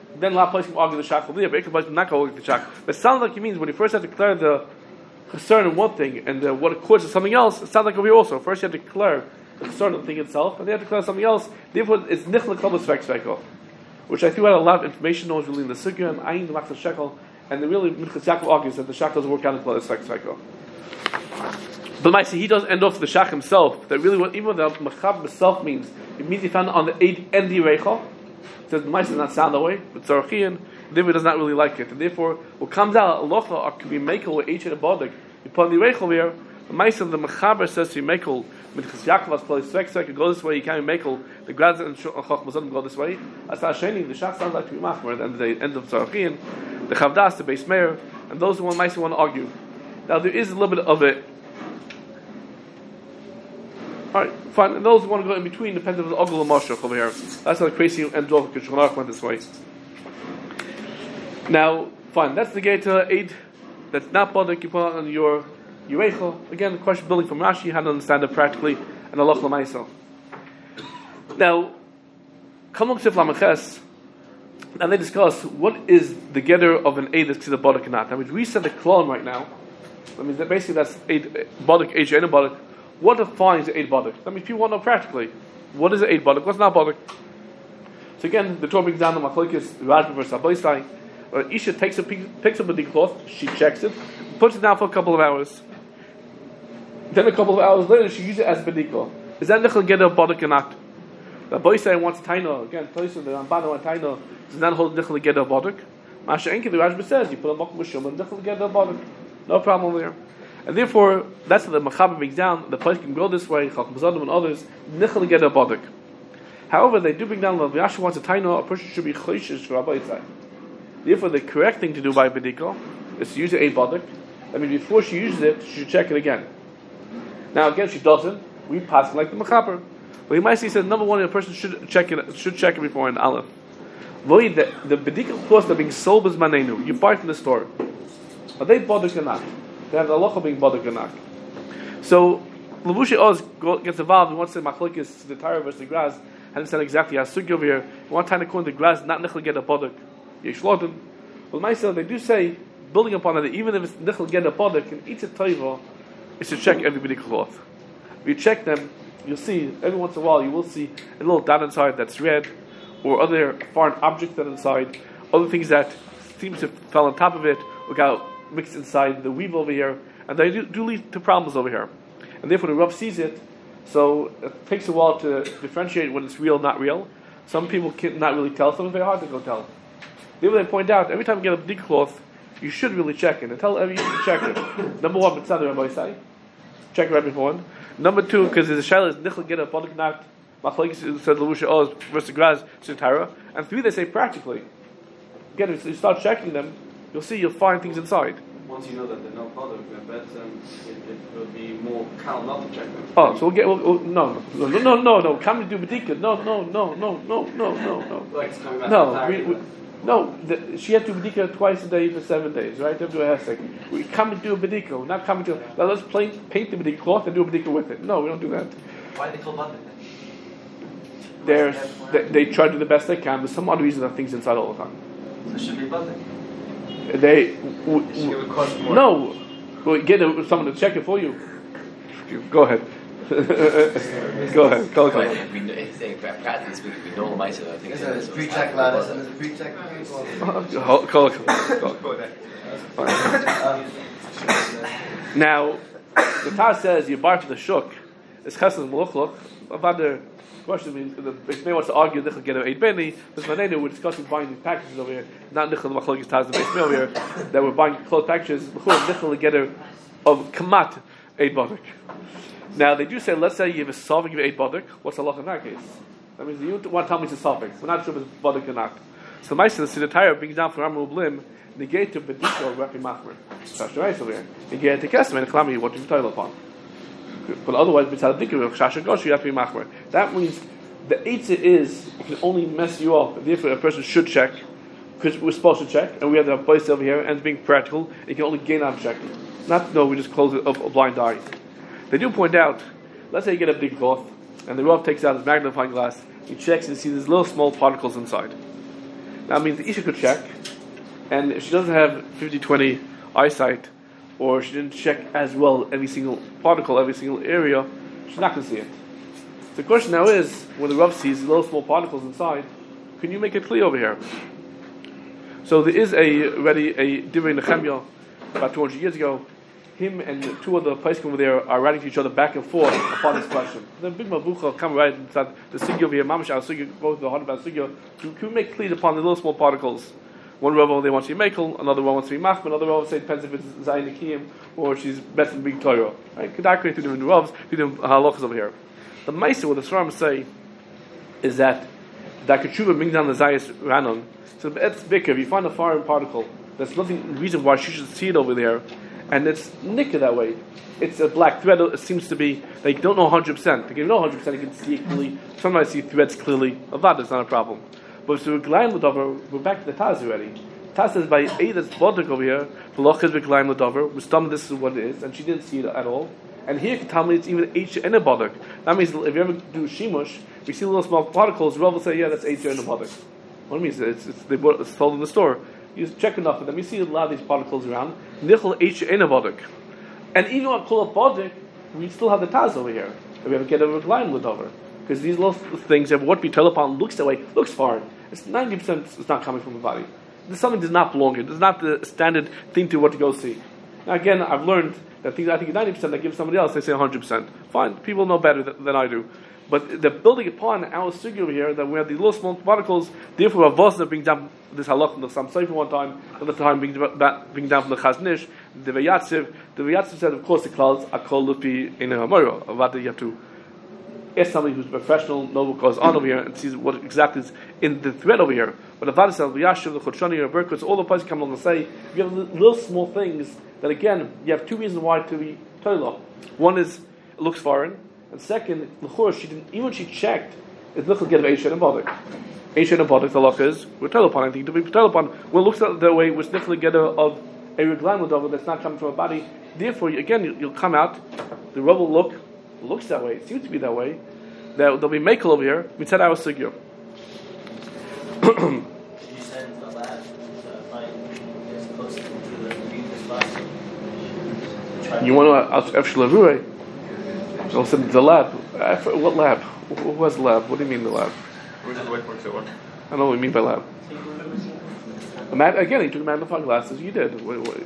then la place can argue the shackle there, but place not going to argue the shackle. But it sounds like it means when you first have to declare the concern in one thing and the, what it causes something else, it sounds like over here also. First you have to declare the concern of the thing itself, and then you have to declare something else. Therefore, it's nichla kol svek sveko, which I threw out a lot of information. No one's really in the sugya and ayin the machzor shekel, and the really Minchas Yaakov argues that the shach doesn't work out in kol svek sveko. But my see, he doesn't end off the shach himself. That really, what even the machab himself means, it means he found on the end the reicha. Says the mice does not sound that way, but Tzarachian, therefore does not really like it, and therefore what comes out alocha or could be mekel or each and a bodik. You put on the reichel here. The mice of the mechaber says to mekel Minchas Yaakov as play svek svek. Go this way. You can't mekel the grads and chachmas go this way. As not sheni, the shach sounds like to be machmer at the end of the end of Tzarachian, the chavdas, the base mayor, and those who want mice who want to argue. Now there is a little bit of it. Alright, fine. And those who want to go in between depends on the ogul mashach over here. That's how the crazy and Dov Kishonach went this way. Now, fine. That's the Geta aid. That's not bothered. You put on your Yureichel. Again, the question building from Rashi, how to understand it practically, and Allah Lamaisa. Now, Kamuk Sif Lamaches, and they discuss what is the getter of an aid that's to the bodik or not. Now, we said the klon right now. I mean, basically that's aid bodik, aid, and bodik. What defines the eight bodik? I mean, people want to know practically. What is the eight bodik? What's not bodik? So again, the Torah brings down the machlokes Rajba versus Abaisai. Uh, Isha takes a picks up a big cloth, she checks it, puts it down for a couple of hours. Then a couple of hours later, she uses it as bedikah. Is that nichel get a bodik or not? The Abaisai wants taina again. Toisa the Rambana and taina does not hold nichel get a bodik. Masha Enki the Rajba says you put a makom mishum and nichel get a bodik. No problem there. And therefore, that's what the Machaber brings down. The place can go this way, Chacham Zadim and others, nichel get a bodik. However, they do bring down, if Rashi wants a taina, a person should be choishish for Rabbi Yitzhak. Therefore, the correct thing to do by bedikah is to use a bodik. I mean, before she uses it, she should check it again. Now, again, if she doesn't, we pass it like the Machaber. But he might see, said, number one, a person should check it should check it before in Aleph. The, the bedikah clothes that are being sold as manenu, you buy from the store. Are they bodik or not? They have the halacha being bodik or not. So, Levushi Oz gets involved. He wants to say machlokes the Torah versus the Graz. I didn't say exactly how sugi over here. One time to call the Graz not nichel get a bodik. Yeshlodim. Well, myself they do say building upon that even if it's nichel get a bodik and eats a toivo, you should check everybody cloth. If you check them, you'll see every once in a while you will see a little dot inside that's red, or other foreign objects that are inside, other things that seems to fell on top of it or got mixed inside the weave over here, and they do, do lead to problems over here. And therefore the Rav sees it, so it takes a while to differentiate when it's real, not real. Some people can not really tell, some it's very hard to go tell. Therefore they point out, every time you get a big cloth, you should really check it, and tell every you should check it. Number one, it's not the Rabbi say. Check it right before one. Number two, because there's a shayla is nichel get a bodik knocked, machlokes said Lavusha Oz versus Graz Sintara. And three, they say practically. Again, if you start checking them, you'll see you'll find things inside. Once you know that they're not bothered, I bet um, it, it will be more calm not to check them. Oh, so we'll get we'll, we'll, no, no, no, no, no, no. Come to do bedika. No, no, no, no, no, no, no, no. Like it's coming back no, we, we, no. The, she had to do bedika twice a day for seven days, right? They have to do a hesek. We come and do a bedika. We're not coming to. Now let's paint, paint the bedika cloth and do a bedika with it. No, we don't do that. Why are they called bothered then? There's, they, they try to do the best they can, but some other reason that things inside all the time. So it should be bothered. They w- w- no, well, get a, someone to check it for you. Go ahead. Go ahead. Go Well, ahead. if we know, if they practically speaking, we know the mice. I think Is it a pre-check, lad? Is it a pre-check? Go, go, go, go. Now, the Taz says you bar to the shuk. It's chesed meluchluk. About the question, I mean, the Beit wants to argue nichel get eight beni. This Manenu, we're discussing buying these packages over here. Not nichel machlokes Taz the Beit over here. That we're buying clothes packages. Nichel get of kamat eight bodik. Now they do say, let's say you have a solving of eight bodik. What's the law in that case? That means you want to tell me it's a solving. We're not sure if it's bodik or not. So the Meister, the Siddhatayah brings down from Amru Blim, negate to bedika or Rafi Machmer. That's the right over here. Negate to Kesem and Klami, what do you tell upon? But otherwise, b'tzad dikkur of Shasha Gosh, you have to be Machmer. That means the eitzah is it can only mess you up. Therefore, a person should check because we're supposed to check, and we have the place over here, and being practical, it can only gain on checking. Not no, we just close it up a blind eye. They do point out, let's say you get a big cloth, and the Rav takes out his magnifying glass, he checks and sees these little small particles inside. That means the Isha could check, and if she doesn't have fifty twenty eyesight, or she didn't check as well every single particle, every single area, she's not going to see it. So the question now is, when the Rav sees little small particles inside, can you make it clear over here? So there is a already a Divrei Nehemiah about two hundred years ago. Him and the two other poskim over there are writing to each other back and forth upon this question. The big Mavucha come right and said the sugya over here, Mamash al sugya, both the heart about sugya. Can we make clear upon the little small particles? One Rav they want to be Mekel, another one wants to be Machma, another Rav say it depends if it's Zayin Nikiyim or she's better than Big Torah. Right? Could I create two different Ravs, two different halachas over here? The Maisa, what the Svarim say, is that that Ketchuva brings down the Zayas Ranon. So it's bigger. If you find a foreign particle, there's nothing reason why she should see it over there, and it's nicker that way. It's a black thread. It seems to be they don't know one hundred percent. They can know one hundred percent. You can see it clearly. Sometimes see threads clearly. Avad is not a problem. But if we're gleim l'dover, we're back to the Taz already. Taz says by A that's bodik over here. The loch is gleim l'dover. We stumble. This is what it is, and she didn't see it at all. And here can tell me it's even H in a bodik. That means if you ever do shimush, we see little small particles. Rav will say, yeah, that's H in a bodik. What it means it's it's, they bought, it's sold in the store. You check enough of them. You see a lot of these particles around. Nichel H in a bodik. And even when I pull up bodik, we still have the Taz over here. We have to get a line with over. Because these little things, what we tell upon looks that way, looks foreign. It's ninety percent it's not coming from the body. There's something does not belong here. It's not the standard thing to what to go see. Now again, I've learned that things I think ninety percent I give somebody else, they say one hundred percent. Fine, people know better th- than I do. But they're building upon our sugya over here that we have these little small particles. Therefore, Avosna brings down this halach from the Sam Sefer one time. Another time brings bring down from the Chaznish. The Vayatziv. The Vayatziv said, of course, the clouds are called lupi in a hamora. Avada, you have to ask somebody who's professional, know what goes on over here, and sees what exactly is in the thread over here. But Avada says, Vayashiv, the Chodshani, the Berkos, all the places come along and say, if you have little small things, that again, you have two reasons why to be toilah. One is it looks foreign. And second, l'chor, she didn't, even when she checked, it's not going to get Eishen and Bodik. Eishen and Bodik, the loch is, we're told upon anything to be told upon. When it looks that way, we're sniffing together of a reglan with that's not coming from a body. Therefore, again, you'll come out, the rubble look, looks that way, it seems to be that way, that there'll be Mekel over here, we said our sugya. You send a lab to find as close to the beam as possible. You want to, F Shlavure? I'll send the lab. What lab? Who has the lab? What do you mean the lab? Where's the white works at one? I don't know what you mean by lab. Mag- again, he took magnifying glasses. You did. Wait, wait.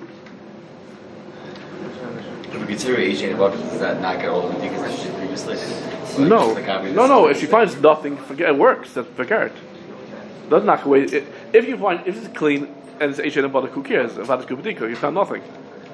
If we consider H and above, does that not get all the because that's shit previously? Like, No, like no, no. If she finds nothing, forget it works. That's forget it. Doesn't knock away. It, if you find if it's clean and it's H and above, who cares? If it's kupadika, you found nothing.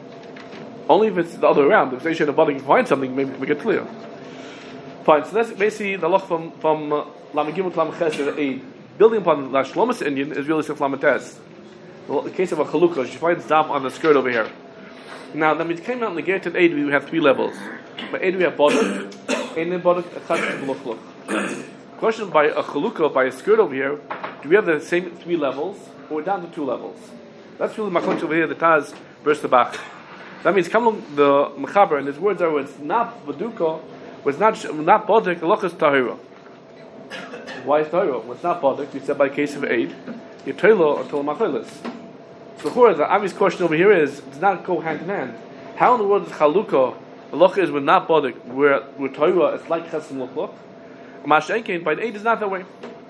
Only if it's the other way around. If it's H and above, you find something, maybe we get clear. Fine. So that's basically the loch from from Lamagimut Lamachesed Eid. Building upon the Shlomis Indian is really Siflamates. Well, the case of a chalukah, she finds dam on the skirt over here. Now, when it came out in the Geret Eid, we have three levels. By Eid we have Boduk, and then Boduk, Echad, Luchluch. Question by a chalukah, by a skirt over here, do we have the same three levels, or we're down to two levels? That's really my question over here, the Taz versus the Bach. That means, come along the Mechaber, and his words are, it's not Baduka, it's not, not Boduk, the Loch is Tahira. Why is Tahira? Well, it's not Boduk, we said by case of Eid, you're Tahira until Machilis. So the obvious question over here is, does not go hand in hand. How in the world is Chalukah, the Loch is we're not Bodik, we're, we're Torah, it's like Chesem Loch. Mashenkein, by the Eid is not that way.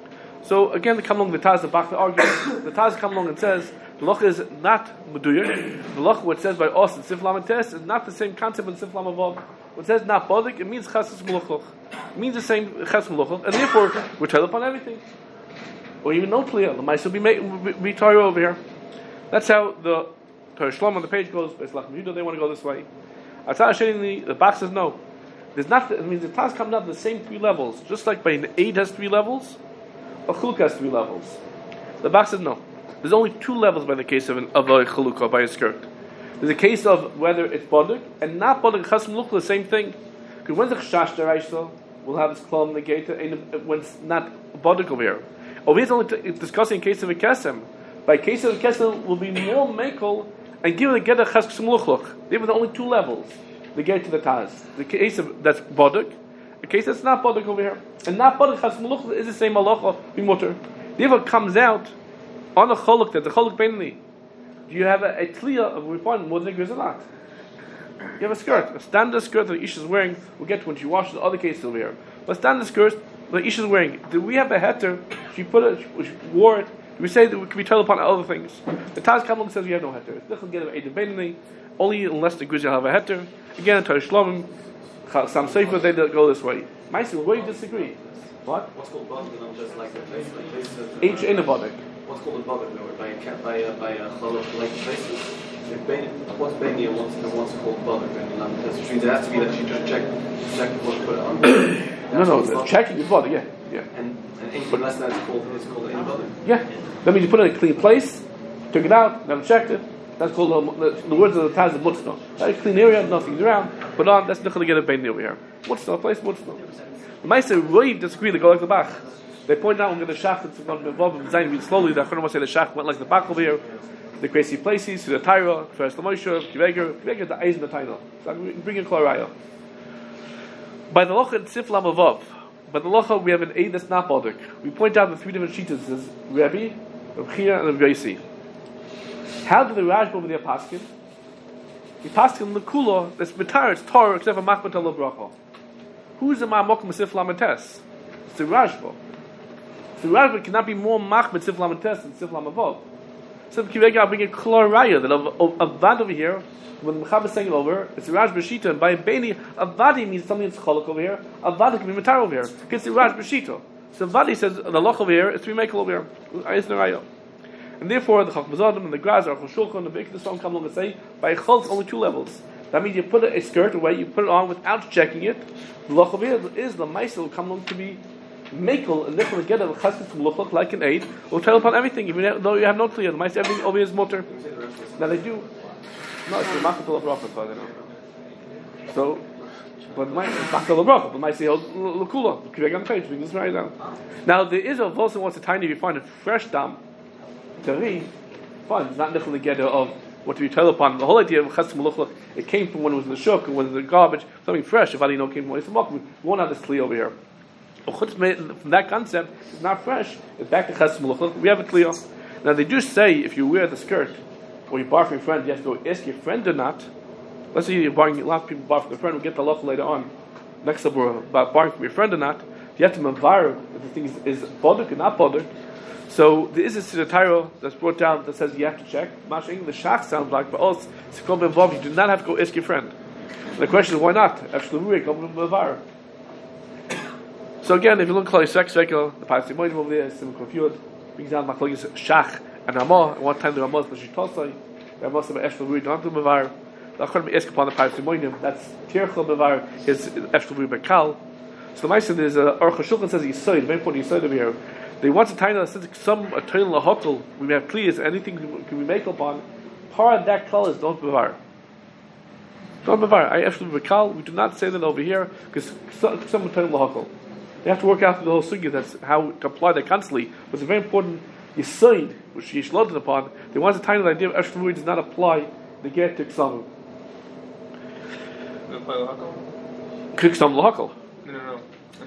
So again, they come along, the Taz, the Bach, the argument, the Taz come along and says, the Loch is not Meduyer. The Loch, what it says by us in Sif Lamates, is not the same concept in Sif Lamavav. What it says not Bodik, it means Chesem Loch. It means the same Chesem Loch, and therefore, we're Torah upon everything. Or even no Tliyah, the Maisa will be Torah over here. That's how the Torah Shlom on the page goes. It's like Yehuda, they want to go this way. Atzah Sheni, the Bach says no. There's not. I mean, the Taz comes down to the same three levels. Just like by an Eid has three levels, a Chuluk has three levels. The Bach says no. There's only two levels by the case of, an, of a Chuluk by a skirt. There's a case of whether it's Boduk and not Boduk. Chasm look the same thing. Because when the Chash Deraisa will have his klon negated, when it's not Boduk over here. Over here, it's only t- it's discussing a case of a Kesem. By case of the Kesem will be more Mekel and give the get a Chesem Luchluch. They were the only two levels. They get to the Taz. The case of that's Boduk, the case that's not Boduk over here, and not Boduk Chesem Luchluch is the same Halacha be mutter. Therefore, comes out on a choluk that the choluk beinani, do you have a, a tliya of repon more than or not? You have a skirt, a standard skirt that the Isha is wearing. We'll get to when she washes the other case over here. But standard skirt that the Isha is wearing. Do we have a heter? She put it, she wore it. Do we say that we can be told upon other things? The Taz Kamal says we have no heter. It's different get of Eidim Beinani, only unless the Grizya have a heter. Again, in Torah Shlomim, some Sefer they go this way. Meister, where do you disagree? What? What's called bug, you know, just like the place, like places. H in a bodek. What's called a bug, you know, by a by a by a cholok, like places. If Bain, what's Baini and what's and what's called bug, because it has to be that she just check check before she put it on. no, no, the checking is bodek, yeah, yeah. And and anything less than that's called is called any bug. Yeah, that means you put it in a clean place, took it out, never checked it. That's called the, the, the words of the Taz of Mutzno. Right? Clean area, nothing's around. Put on, that's not going to get a Bain over here. Mutzno, place Mutzno. The Meister really disagree, they go like the Bach. They point out when the Shach, it's going to involve in Zayin, slowly, the Chronom say the Shach went like the Bach over here, the crazy places, to the Tyra, first the Moshe, Kiveger, Kiveger, the Eis and the Taina. So we bring in Kloraya. By the Locha, it's Sif Lamavav. By the Locha, we have an Eid that's not Bodik. We point out the three different sheetas, there's Rebbe, Reb Chia, and Reb Yosi. How do the Rajba over there paskin? He paskin the kula that's mitar, it's Torah except for machmat al bracha. Who's the ma'amok mesif lamates? It's the Rajba. The Rajba cannot be more machmat sif lamates than sif lamavov. So the Kivega bring a kloraya that of avad over here. When the Mechaber is saying it over, it's the Rajba shita, and by Beni avadi means something that's cholok over here. Avadi can be mitar over here. It's the Rajba shita. So avadi says the loch over here, it's to be makel over here. Ayis neraya. And therefore, the Chacham Zadim and the Graz or Chashulchan and the Big the song come along and say, by Chol, it's only two levels. That means you put a skirt away, you put it on without checking it. The Loch of it is the Maisel will come along to be Makel, and therefore get a Chassid from Loch like an aid, will tell upon everything, even though you have no clear. The Maisel, everything over here is mutter. Now they do. No, it's the Makatul of Rafa, so I don't know. So, but the Makatul of Rafa, but Maisel, Lakula, Kiveg on the page, we can just write it down. Now, there is a also wants a tiny, if you find a fresh dam, Tari, fine, it's not nichel together of what to be told upon. The whole idea of chesed meluchlich, it came from when it was in the shuk and when it was in the garbage, something fresh. If I didn't know it came from when it's a mock, we won't have this kli over here. From that concept, it's not fresh. It's back to chesed meluchlich. We have a kli. Now they do say if you wear the skirt or you borrow from your friend, you have to go ask your friend or not. Let's say you're borrowing, a lot of people borrow from their friend. We'll get the loch later on. Next up, we're about borrowing from your friend or not. You have to mavar if the thing is, is boduk or not boduk. So there is a Siddha that's brought down that says you have to check. Mashing the Shach sounds like, but also involved. You do not have to go ask your friend. And the question is why not? Actually, so again, if you look at the cycle, the Paisi Moedim over there is Simon Kofyud, brings down Machlokes Shach and Ramah. At one time the Ramah is Lashitosai, the Ramah is Eshel Rui, don't do Mavar. The Achron ask upon the Paisi Moedim. That's Tirchel Mavar is Eshel Rui Bekal. So the Meister is a Aruch HaShulchan says he's soid. Very important he's soid over here. They want to tie that since some attorney lahokal, we have clears, anything can we make upon. Part of that call is don't bevar. Don't bevar. I actually recall, we do not say that over here because some, some attorney lahokal. They have to work out the whole sugi, that's how to apply that constantly. But it's a very important yisoid, which she loaded upon. They want to tie the idea of Eshfrui does not apply the get to Ksamu. Kiksam lahokal. No, no, no.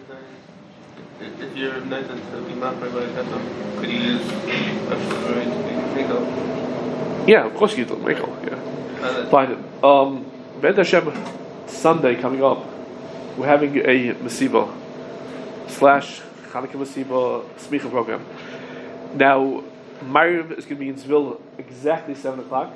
If you're nice to be mad by Ketam, could you use Eshfrui to make up? Yeah, of course you do make up, yeah. But, um, Ben Hashem, Sunday coming up, we're having a Masiba slash Chanukah Masiba Smicha program. Now, Mariv is going to be in Zville exactly seven o'clock.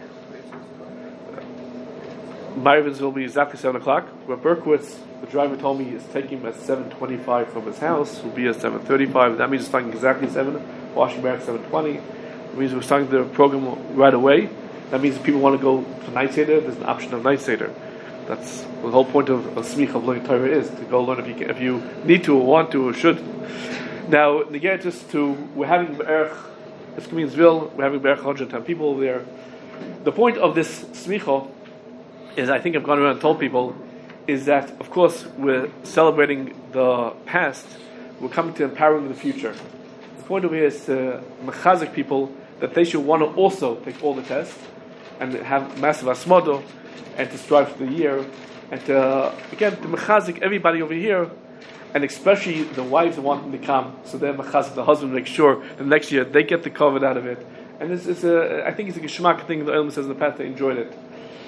Mariv in Zville will be exactly seven o'clock. Where Berkowitz, the driver told me, is taking him at seven twenty-five from his house. Will be at seven thirty-five. That means it's starting exactly seven. Washing back at seven twenty. It means we're starting the program right away. That means if people want to go to night seder, there's an option of night seder. That's the whole point of a smicha of learning Torah is to go learn if you can, if you need to or want to or should. Now, the get just to we're having Be'erch, it's going to be in Zville, we're having Be'erch one hundred ten people over there. The point of this smicha is, I think I've gone around and told people, is that of course we're celebrating the past, we're coming to empowering the future. The point over here is to mechazik people that they should want to also take all the tests and have massive asmodo and to strive for the year and to again to mechazik everybody over here, and especially the wives that want them to come, so they're mechazik the husband, make sure the next year they get the covered out of it And it's, it's a, I think it's a geschmack thing the Olam says in the past, they enjoyed it.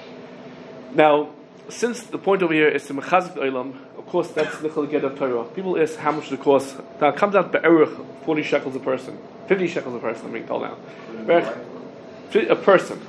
Now, since the point over here is to mechazik the Olam, of course that's the Chilged of Torah. People ask how much it costs. Now it comes out be'erich forty shekels a person, fifty shekels a person. I'm being told now, be'erich, a person.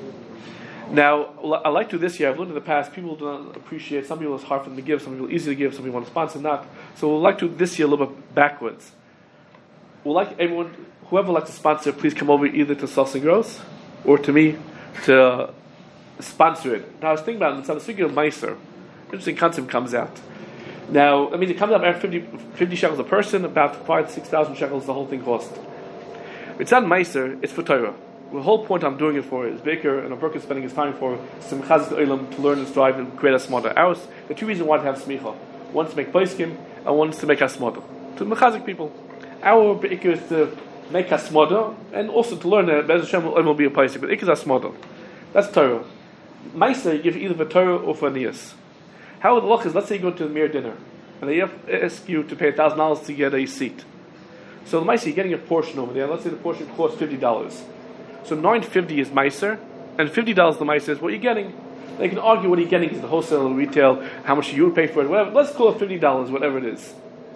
Now I like to this year. I've learned in the past people do not appreciate. Some people it's hard for them to give. Some people easy to give. Some people want to sponsor, not. So we'll like to this year a little bit backwards. We'll like everyone, whoever would like to sponsor, please come over either to Sauce Gross or to me to sponsor it. Now I was thinking about it. It's on the figure of Meiser. Interesting concept comes out. Now, I mean, it comes out at fifty, fifty shekels a person, about five to six thousand shekels the whole thing costs. It's not Meiser, it's for Torah. The whole point I'm doing it for is Baker and Aberka is spending his time for Simchaz Olam to learn and strive and create a smarter. Ours, the two reasons why to have smicha. One is to make Paiskim, and one is to make Hasmada. To Mechazik people. Our Baker is to make Hasmada, and also to learn that Bez Hashem will be a Paiskim. But Iker is Hasmada. That's Torah. Meiser, you give either for Torah or for Aniyas. How the look is, let's say you go to the mere dinner, and they ask you to pay a thousand dollars to get a seat. So the Meiser, you're getting a portion over there. Let's say the portion costs fifty dollars. So nine fifty is Meiser, and fifty dollars the Meiser is what you're getting. They can argue what you're getting is the wholesale or retail, how much you would pay for it, whatever. Let's call it fifty dollars, whatever it is.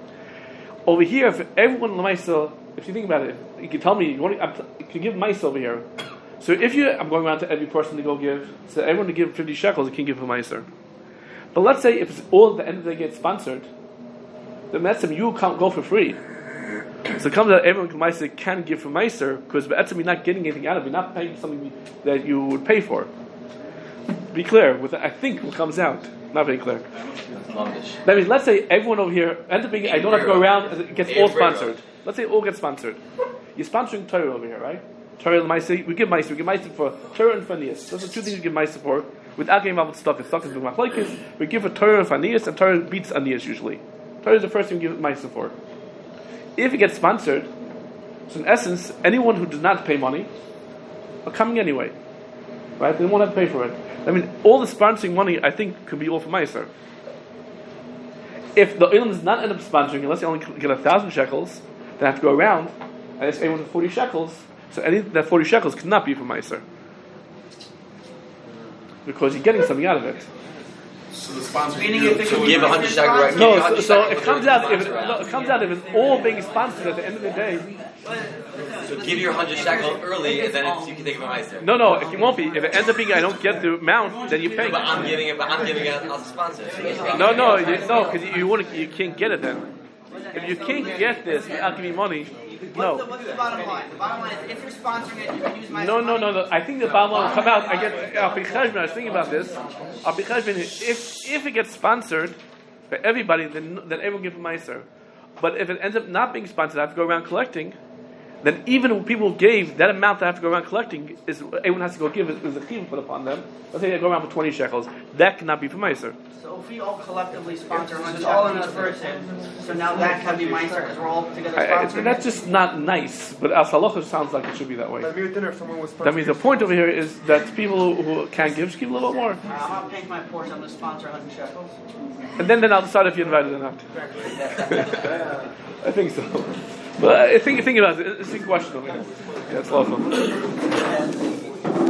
Over here, if everyone in the Meiser, if you think about it, you can tell me, you, want to, you can give Meiser over here. So if you, I'm going around to every person to go give, so everyone to give fifty shekels, you can give a Meiser. But let's say if it's all at the end of the day gets sponsored, then that's them you can't go for free. So it comes out everyone Meiser can give for Meiser because you're not getting anything out of it, you're not paying something that you would pay for. Be clear with I think what comes out. Not very clear. That means let's say everyone over here end up being I don't have to go around it gets all sponsored. Let's say it all gets sponsored. You're sponsoring Torah over here, right? Torah and Meiser, we give Meiser, we give Meiser for Torah and Fanias. Those are two things we give Meiser for. Without getting involved with stock, if stock is the machlokes, we give a Torah and Fanias, and Torah beats Anias usually. Torah is the first thing we give Meiser for. If it gets sponsored, so in essence, anyone who does not pay money are coming anyway. Right? They won't have to pay for it. I mean, all the sponsoring money, I think, could be all for Meiser. If the Olam does not end up sponsoring, unless they only get a thousand shekels, they have to go around, and it's anyone with forty shekels, so any that forty shekels cannot be for Meiser. Because you're getting something out of it. So the sponsor Meaning if they could give a hundred shekels, right? No, so, so it comes out if it, no, it comes out if it's all being sponsored at the end of the day. So give your hundred shekels early, and then it's, you can take it from Meiser. No, no, it won't be. If it ends up being I don't get the amount, then you pay. But I'm giving it. But I'm giving it as a sponsor. So No, no, you, no, because you, you want you can't get it then. If you can't get this without giving money, no. What's the, what's the bottom line? The bottom line is if you're sponsoring it, you can use my No, no, no, no. I think the bottom line will come out. I get. I'll be cheshbon. I was thinking about this. I'll be cheshbon. If if it gets sponsored for everybody, then then everyone give a Meiser. But if it ends up not being sponsored, I have to go around collecting. Then even when people gave that amount that I have to go around collecting is everyone has to go give is a chiyuv put upon them. Let's say they go around for twenty shekels. That cannot be for Meiser. So if we all collectively sponsor one all in a person, so now that can be Meiser because we're all together I, sponsoring. that's just not nice. But as halacha sounds like it should be that way. But dinner, someone was That means the point over here is that people who can't give, just give a little bit more. Uh, I'm not paying my portion. I'm going to sponsor one hundred shekels. And then, then I'll decide if you're invited or not. I think so. But I think, think about it. It's a question. Yeah, it's lawful.